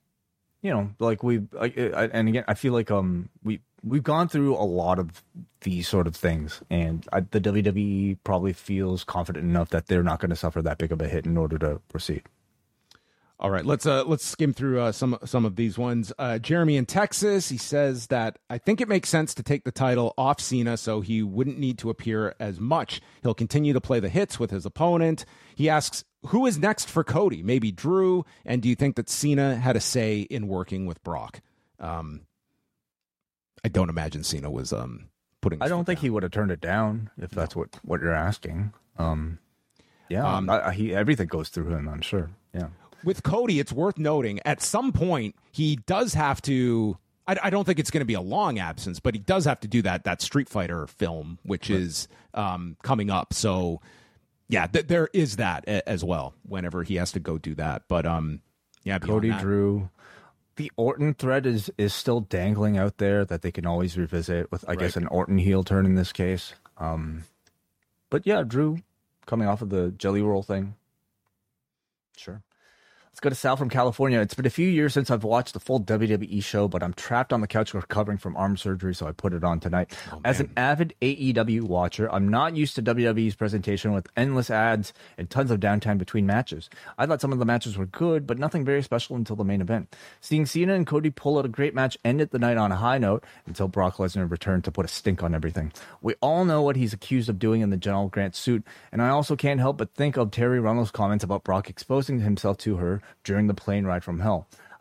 again, I feel like we've gone through a lot of these sort of things, and the WWE probably feels confident enough that they're not going to suffer that big of a hit in order to proceed. All right, let's skim through some of these ones. Jeremy in Texas, he says that I think it makes sense to take the title off Cena so he wouldn't need to appear as much. He'll continue to play the hits with his opponent. He asks, who is next for Cody? Maybe Drew? And do you think that Cena had a say in working with Brock? I don't imagine Cena was putting. I don't think he would have turned it down if that's what you're asking. Everything goes through him, I'm sure. Yeah. With Cody, it's worth noting at some point he does have to. I don't think it's going to be a long absence, but he does have to do that Street Fighter film, which is coming up. So yeah, there is that as well. Whenever he has to go do that, but Cody, Drew. The Orton thread is still dangling out there that they can always revisit with, I guess, an Orton heel turn in this case. But yeah, Drew coming off of the Jelly Roll thing. Sure. Let's go to Sal from California. It's been a few years since I've watched the full WWE show, but I'm trapped on the couch recovering from arm surgery, so I put it on tonight. As an avid AEW watcher, I'm not used to WWE's presentation with endless ads and tons of downtime between matches. I thought some of the matches were good, but nothing very special until the main event. Seeing Cena and Cody pull out a great match ended the night on a high note until Brock Lesnar returned to put a stink on everything. We all know what he's accused of doing in the General Grant suit, and I also can't help but think of Terry Runnels' comments about Brock exposing himself to her during the plane ride from hell.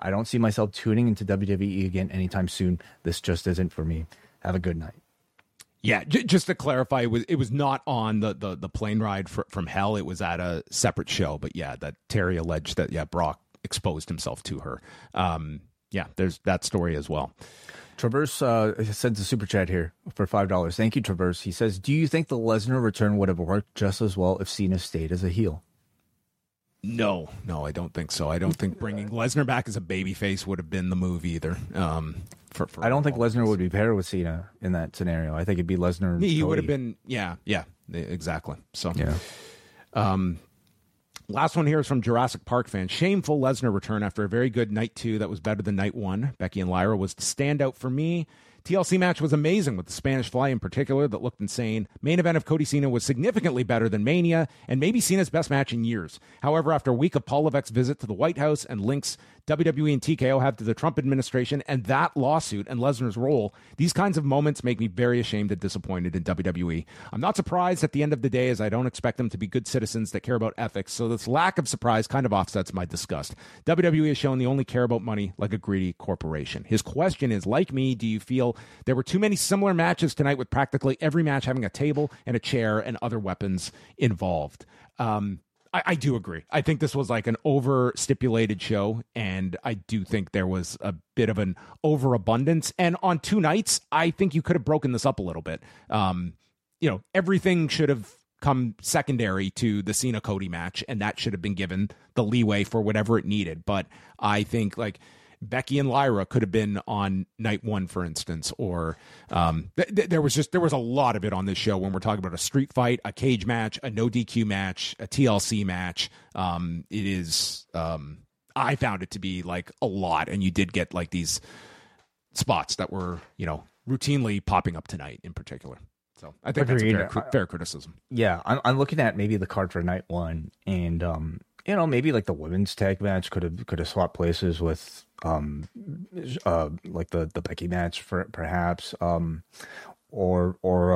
I don't see myself tuning into WWE again anytime soon. This just isn't for me. Have a good night. Yeah, just to clarify, it was not on the plane ride from hell. It was at a separate show. But yeah, that Terry alleged that Brock exposed himself to her. There's that story as well. Traverse sends a super chat here for $5. Thank you, Traverse. He says, do you think the Lesnar return would have worked just as well if Cena stayed as a heel? No, I don't think so. I don't think bringing Lesnar back as a babyface would have been the move either. I don't think Lesnar would be paired with Cena in that scenario. I think it'd be Lesnar. He would have been, exactly. So, last one here is from Jurassic Park fan. Shameful Lesnar return after a very good night 2 that was better than night 1. Becky and Lyra was the standout for me. TLC match was amazing with the Spanish Fly in particular that looked insane. Main event of Cody Cena was significantly better than Mania and maybe Cena's best match in years. However, after a week of Paul Levesque's visit to the White House and links WWE and TKO have to the Trump administration and that lawsuit and Lesnar's role, these kinds of moments make me very ashamed and disappointed in WWE. I'm not surprised at the end of the day as I don't expect them to be good citizens that care about ethics, so this lack of surprise kind of offsets my disgust. WWE has shown they only care about money like a greedy corporation. His question is, like me, do you feel there were too many similar matches tonight with practically every match having a table and a chair and other weapons involved? I do agree. I think this was like an over-stipulated show, and I do think there was a bit of an overabundance. And on 2 nights, I think you could have broken this up a little bit. Everything should have come secondary to the Cena-Cody match, and that should have been given the leeway for whatever it needed. But I think, Becky and Lyra could have been on night 1, for instance, or there was a lot of it on this show when we're talking about a street fight, a cage match, a no DQ match, a TLC match. It is, I found it to be a lot, and you did get these spots that were, routinely popping up tonight in particular. So I think that's a fair criticism. Yeah, I'm looking at maybe the card for night 1, and maybe the women's tag match could have swapped places with the Becky match perhaps, or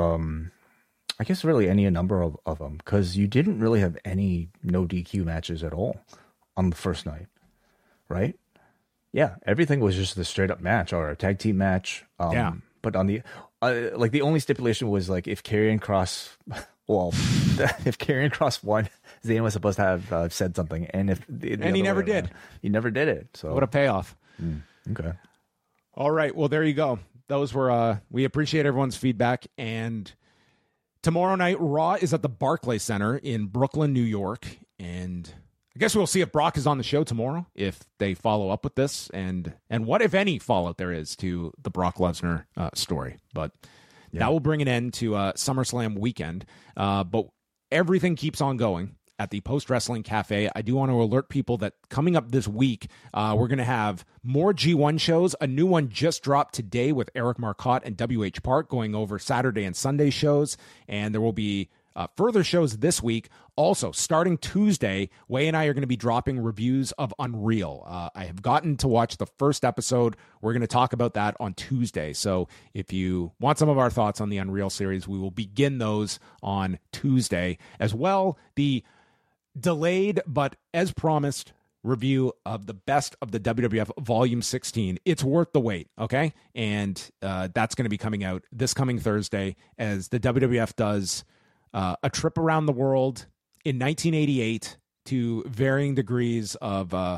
I guess really any number of them, because you didn't really have any no DQ matches at all on the first night, right? Yeah, everything was just the straight up match or a tag team match. But on the the only stipulation was if Karrion Kross. Well, if Karrion Kross won, Zayn was supposed to have said something, and he never did. He never did it. So what a payoff! Okay. All right. Well, there you go. Those were. We appreciate everyone's feedback. And tomorrow night, Raw is at the Barclays Center in Brooklyn, New York, and I guess we'll see if Brock is on the show tomorrow, if they follow up with this, and what, if any, fallout there is to the Brock Lesnar story. But. That will bring an end to SummerSlam weekend, but everything keeps on going at the Post Wrestling Cafe. I do want to alert people that coming up this week, we're going to have more G1 shows. A new one just dropped today with Eric Marcotte and WH Park going over Saturday and Sunday shows, and there will be further shows this week. Also, starting Tuesday, Wai and I are going to be dropping reviews of Unreal. I have gotten to watch the first episode. We're going to talk about that on Tuesday. So if you want some of our thoughts on the Unreal series, we will begin those on Tuesday. As well, the delayed, but as promised, review of the best of the WWF Volume 16. It's worth the wait, okay? And that's going to be coming out this coming Thursday as the WWF does a trip around the world in 1988 to varying degrees of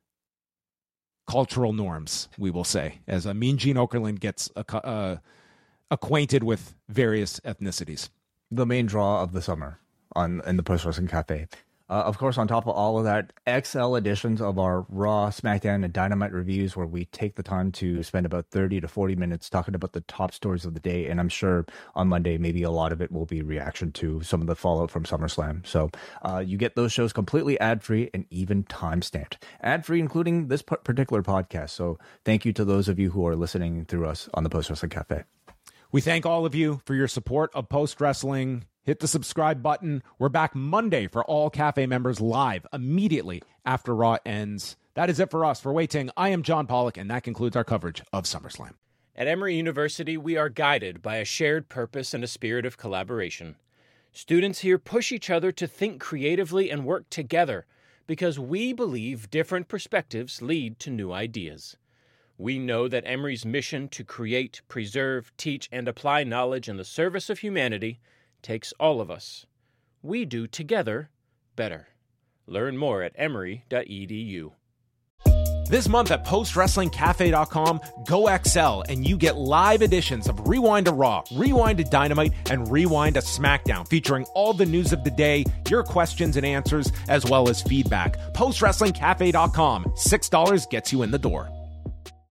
cultural norms, we will say, as Mean Gene Okerlund gets acquainted with various ethnicities. The main draw of the summer in the Post Wrestling Cafe. Of course, on top of all of that, XL editions of our Raw, SmackDown, and Dynamite reviews, where we take the time to spend about 30 to 40 minutes talking about the top stories of the day. And I'm sure on Monday, maybe a lot of it will be reaction to some of the fallout from SummerSlam. So you get those shows completely ad-free and even time-stamped. Ad-free, including this particular podcast. So thank you to those of you who are listening through us on the Post Wrestling Cafe. We thank all of you for your support of Post Wrestling. Hit the subscribe button. We're back Monday for all Cafe members live immediately after Raw ends. That is it for us. For Wai Ting, I am John Pollock, and that concludes our coverage of SummerSlam. At Emory University, we are guided by a shared purpose and a spirit of collaboration. Students here push each other to think creatively and work together because we believe different perspectives lead to new ideas. We know that Emory's mission to create, preserve, teach, and apply knowledge in the service of humanity takes all of us. We do together better. Learn more at emory.edu. This month at PostWrestlingCafe.com, go XL and you get live editions of Rewind to Raw, Rewind to Dynamite, and Rewind to SmackDown, featuring all the news of the day, your questions and answers, as well as feedback. PostWrestlingCafe.com, $6 gets you in the door.